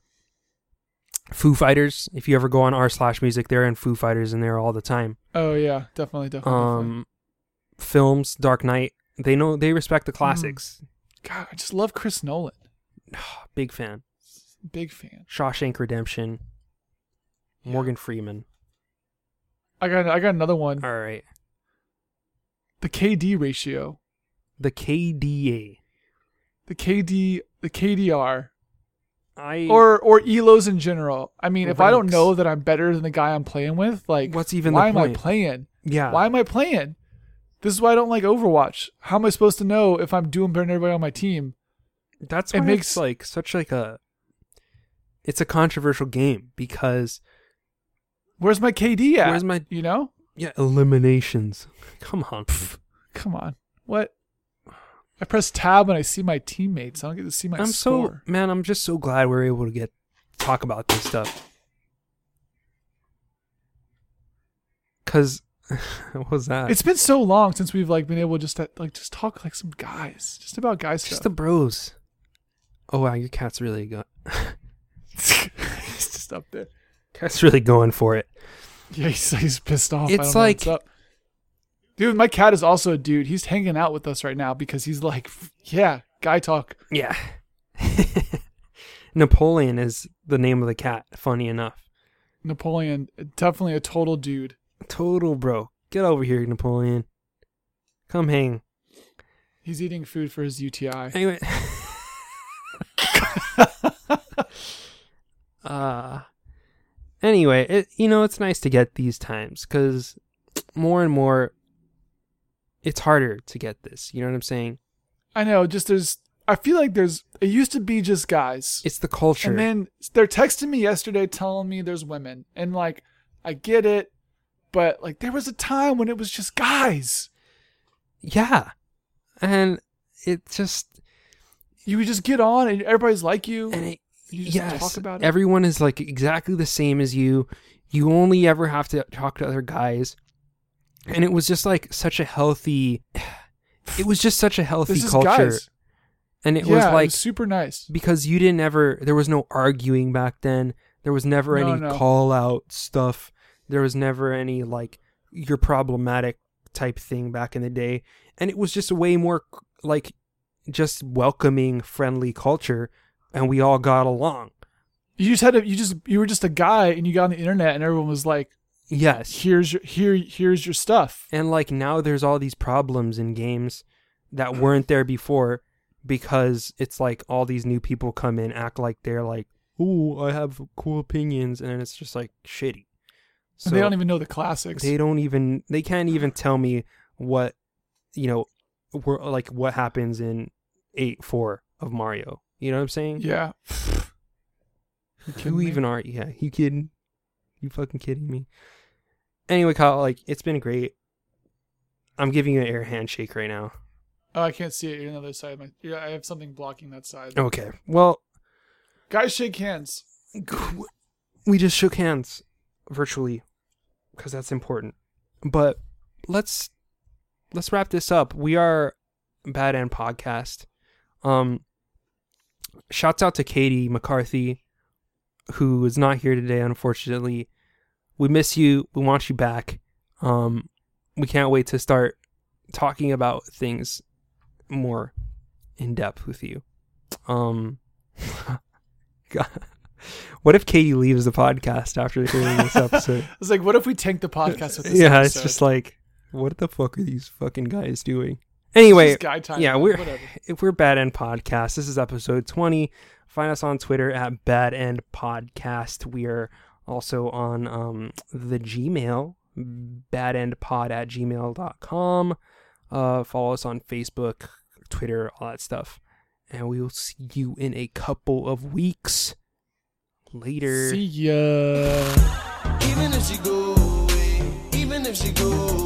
Foo Fighters, if you ever go on r slash music, there and Foo Fighters in there all the time. Oh yeah, definitely, definitely. Um films, Dark Knight, they know they respect the classics. God, I just love Chris Nolan. Big fan. Big fan. Shawshank Redemption. Morgan Freeman. I got I got another one. All right. The K D ratio. The K D A. The K D the K D R. I Or or E L Os in general. I mean, if I don't Ranks. know that I'm better than the guy I'm playing with, like What's even why the am point? I playing? yeah. Why am I playing? This is why I don't like Overwatch. How am I supposed to know if I'm doing better than everybody on my team? That's it why makes- it's like such like a it's a controversial game because Where's my K D at? where's my You know? yeah eliminations? Come on. Come on. What? I press tab when I see my teammates. I don't get to see my I'm so score. man, I'm just so glad we're able to get talk about this stuff. Cause what was that? It's been so long since we've like been able just to like just talk like some guys, just about guys just stuff. the bros. Oh wow, your cat's really go He's just up there. cat's really going for it. Yeah, he's, he's pissed off. I It's don't know like- what's up. Dude, my cat is also a dude. He's hanging out with us right now because he's like, yeah, guy talk. Yeah. Napoleon is the name of the cat, funny enough. Napoleon, definitely a total dude. Total bro. Get over here, Napoleon. Come hang. He's eating food for his U T I. Anyway. uh anyway, it, you know, it's nice to get these times because more and more it's harder to get this. You know what I'm saying? I know, just there's, I feel like there's, it used to be just guys. It's the culture. And then they're texting me yesterday telling me there's women. And like, I get it, but like there was a time when it was just guys. yeah. and it just You would just get on, and everybody's like you. and it, You just yes, talk about it. everyone is like exactly the same as you. You only ever have to talk to other guys, and it was just like such a healthy. It was just such a healthy This is culture, guys. and it yeah, was it like was super nice. because you didn't ever. There was no arguing back then. There was never No, any no. call out stuff. There was never any like you're problematic type thing back in the day, and it was just a way more like just welcoming, friendly culture, and we all got along. You just had to. You just you were just a guy, and you got on the internet, and everyone was like, Yes. "Here's your here here's your stuff." And like now there's all these problems in games that weren't there before because it's like all these new people come in, act like they're like, "Oh, I have cool opinions," and it's just like shitty. So And they don't even know the classics. they don't even they can't even tell me what, you know, we're, like what happens in eight four of Mario. You know what I'm saying? yeah. You kidding Who me? even are yeah, you kidding? You fucking kidding me? Anyway, Kyle, like it's been great. I'm giving you an air handshake right now. Oh, I can't see it. You're on the other side. of My, yeah, I have something blocking that side. Okay. Well, Guys, shake hands. we just shook hands virtually because that's important. But let's let's wrap this up. We are Bad End Podcast. Um, shouts out to Katie McCarthy, who is not here today, unfortunately. We miss you. We want you back. Um, we can't wait to start talking about things more in depth with you. Um, God. What if Katie leaves the podcast after hearing this episode? It's like, what if we tank the podcast with this Yeah, episode? it's just like, what the fuck are these fucking guys doing? Anyway, It's just guy time, yeah, man. we're Whatever. if we're Bad End Podcast. This is episode twenty. Find us on Twitter at Bad End Podcast. We are also on um, the Gmail, badendpod at gmail dot com. Uh, follow us on Facebook, Twitter, all that stuff. And we will see you in a couple of weeks. Later. See ya. Even if she go away, even if she go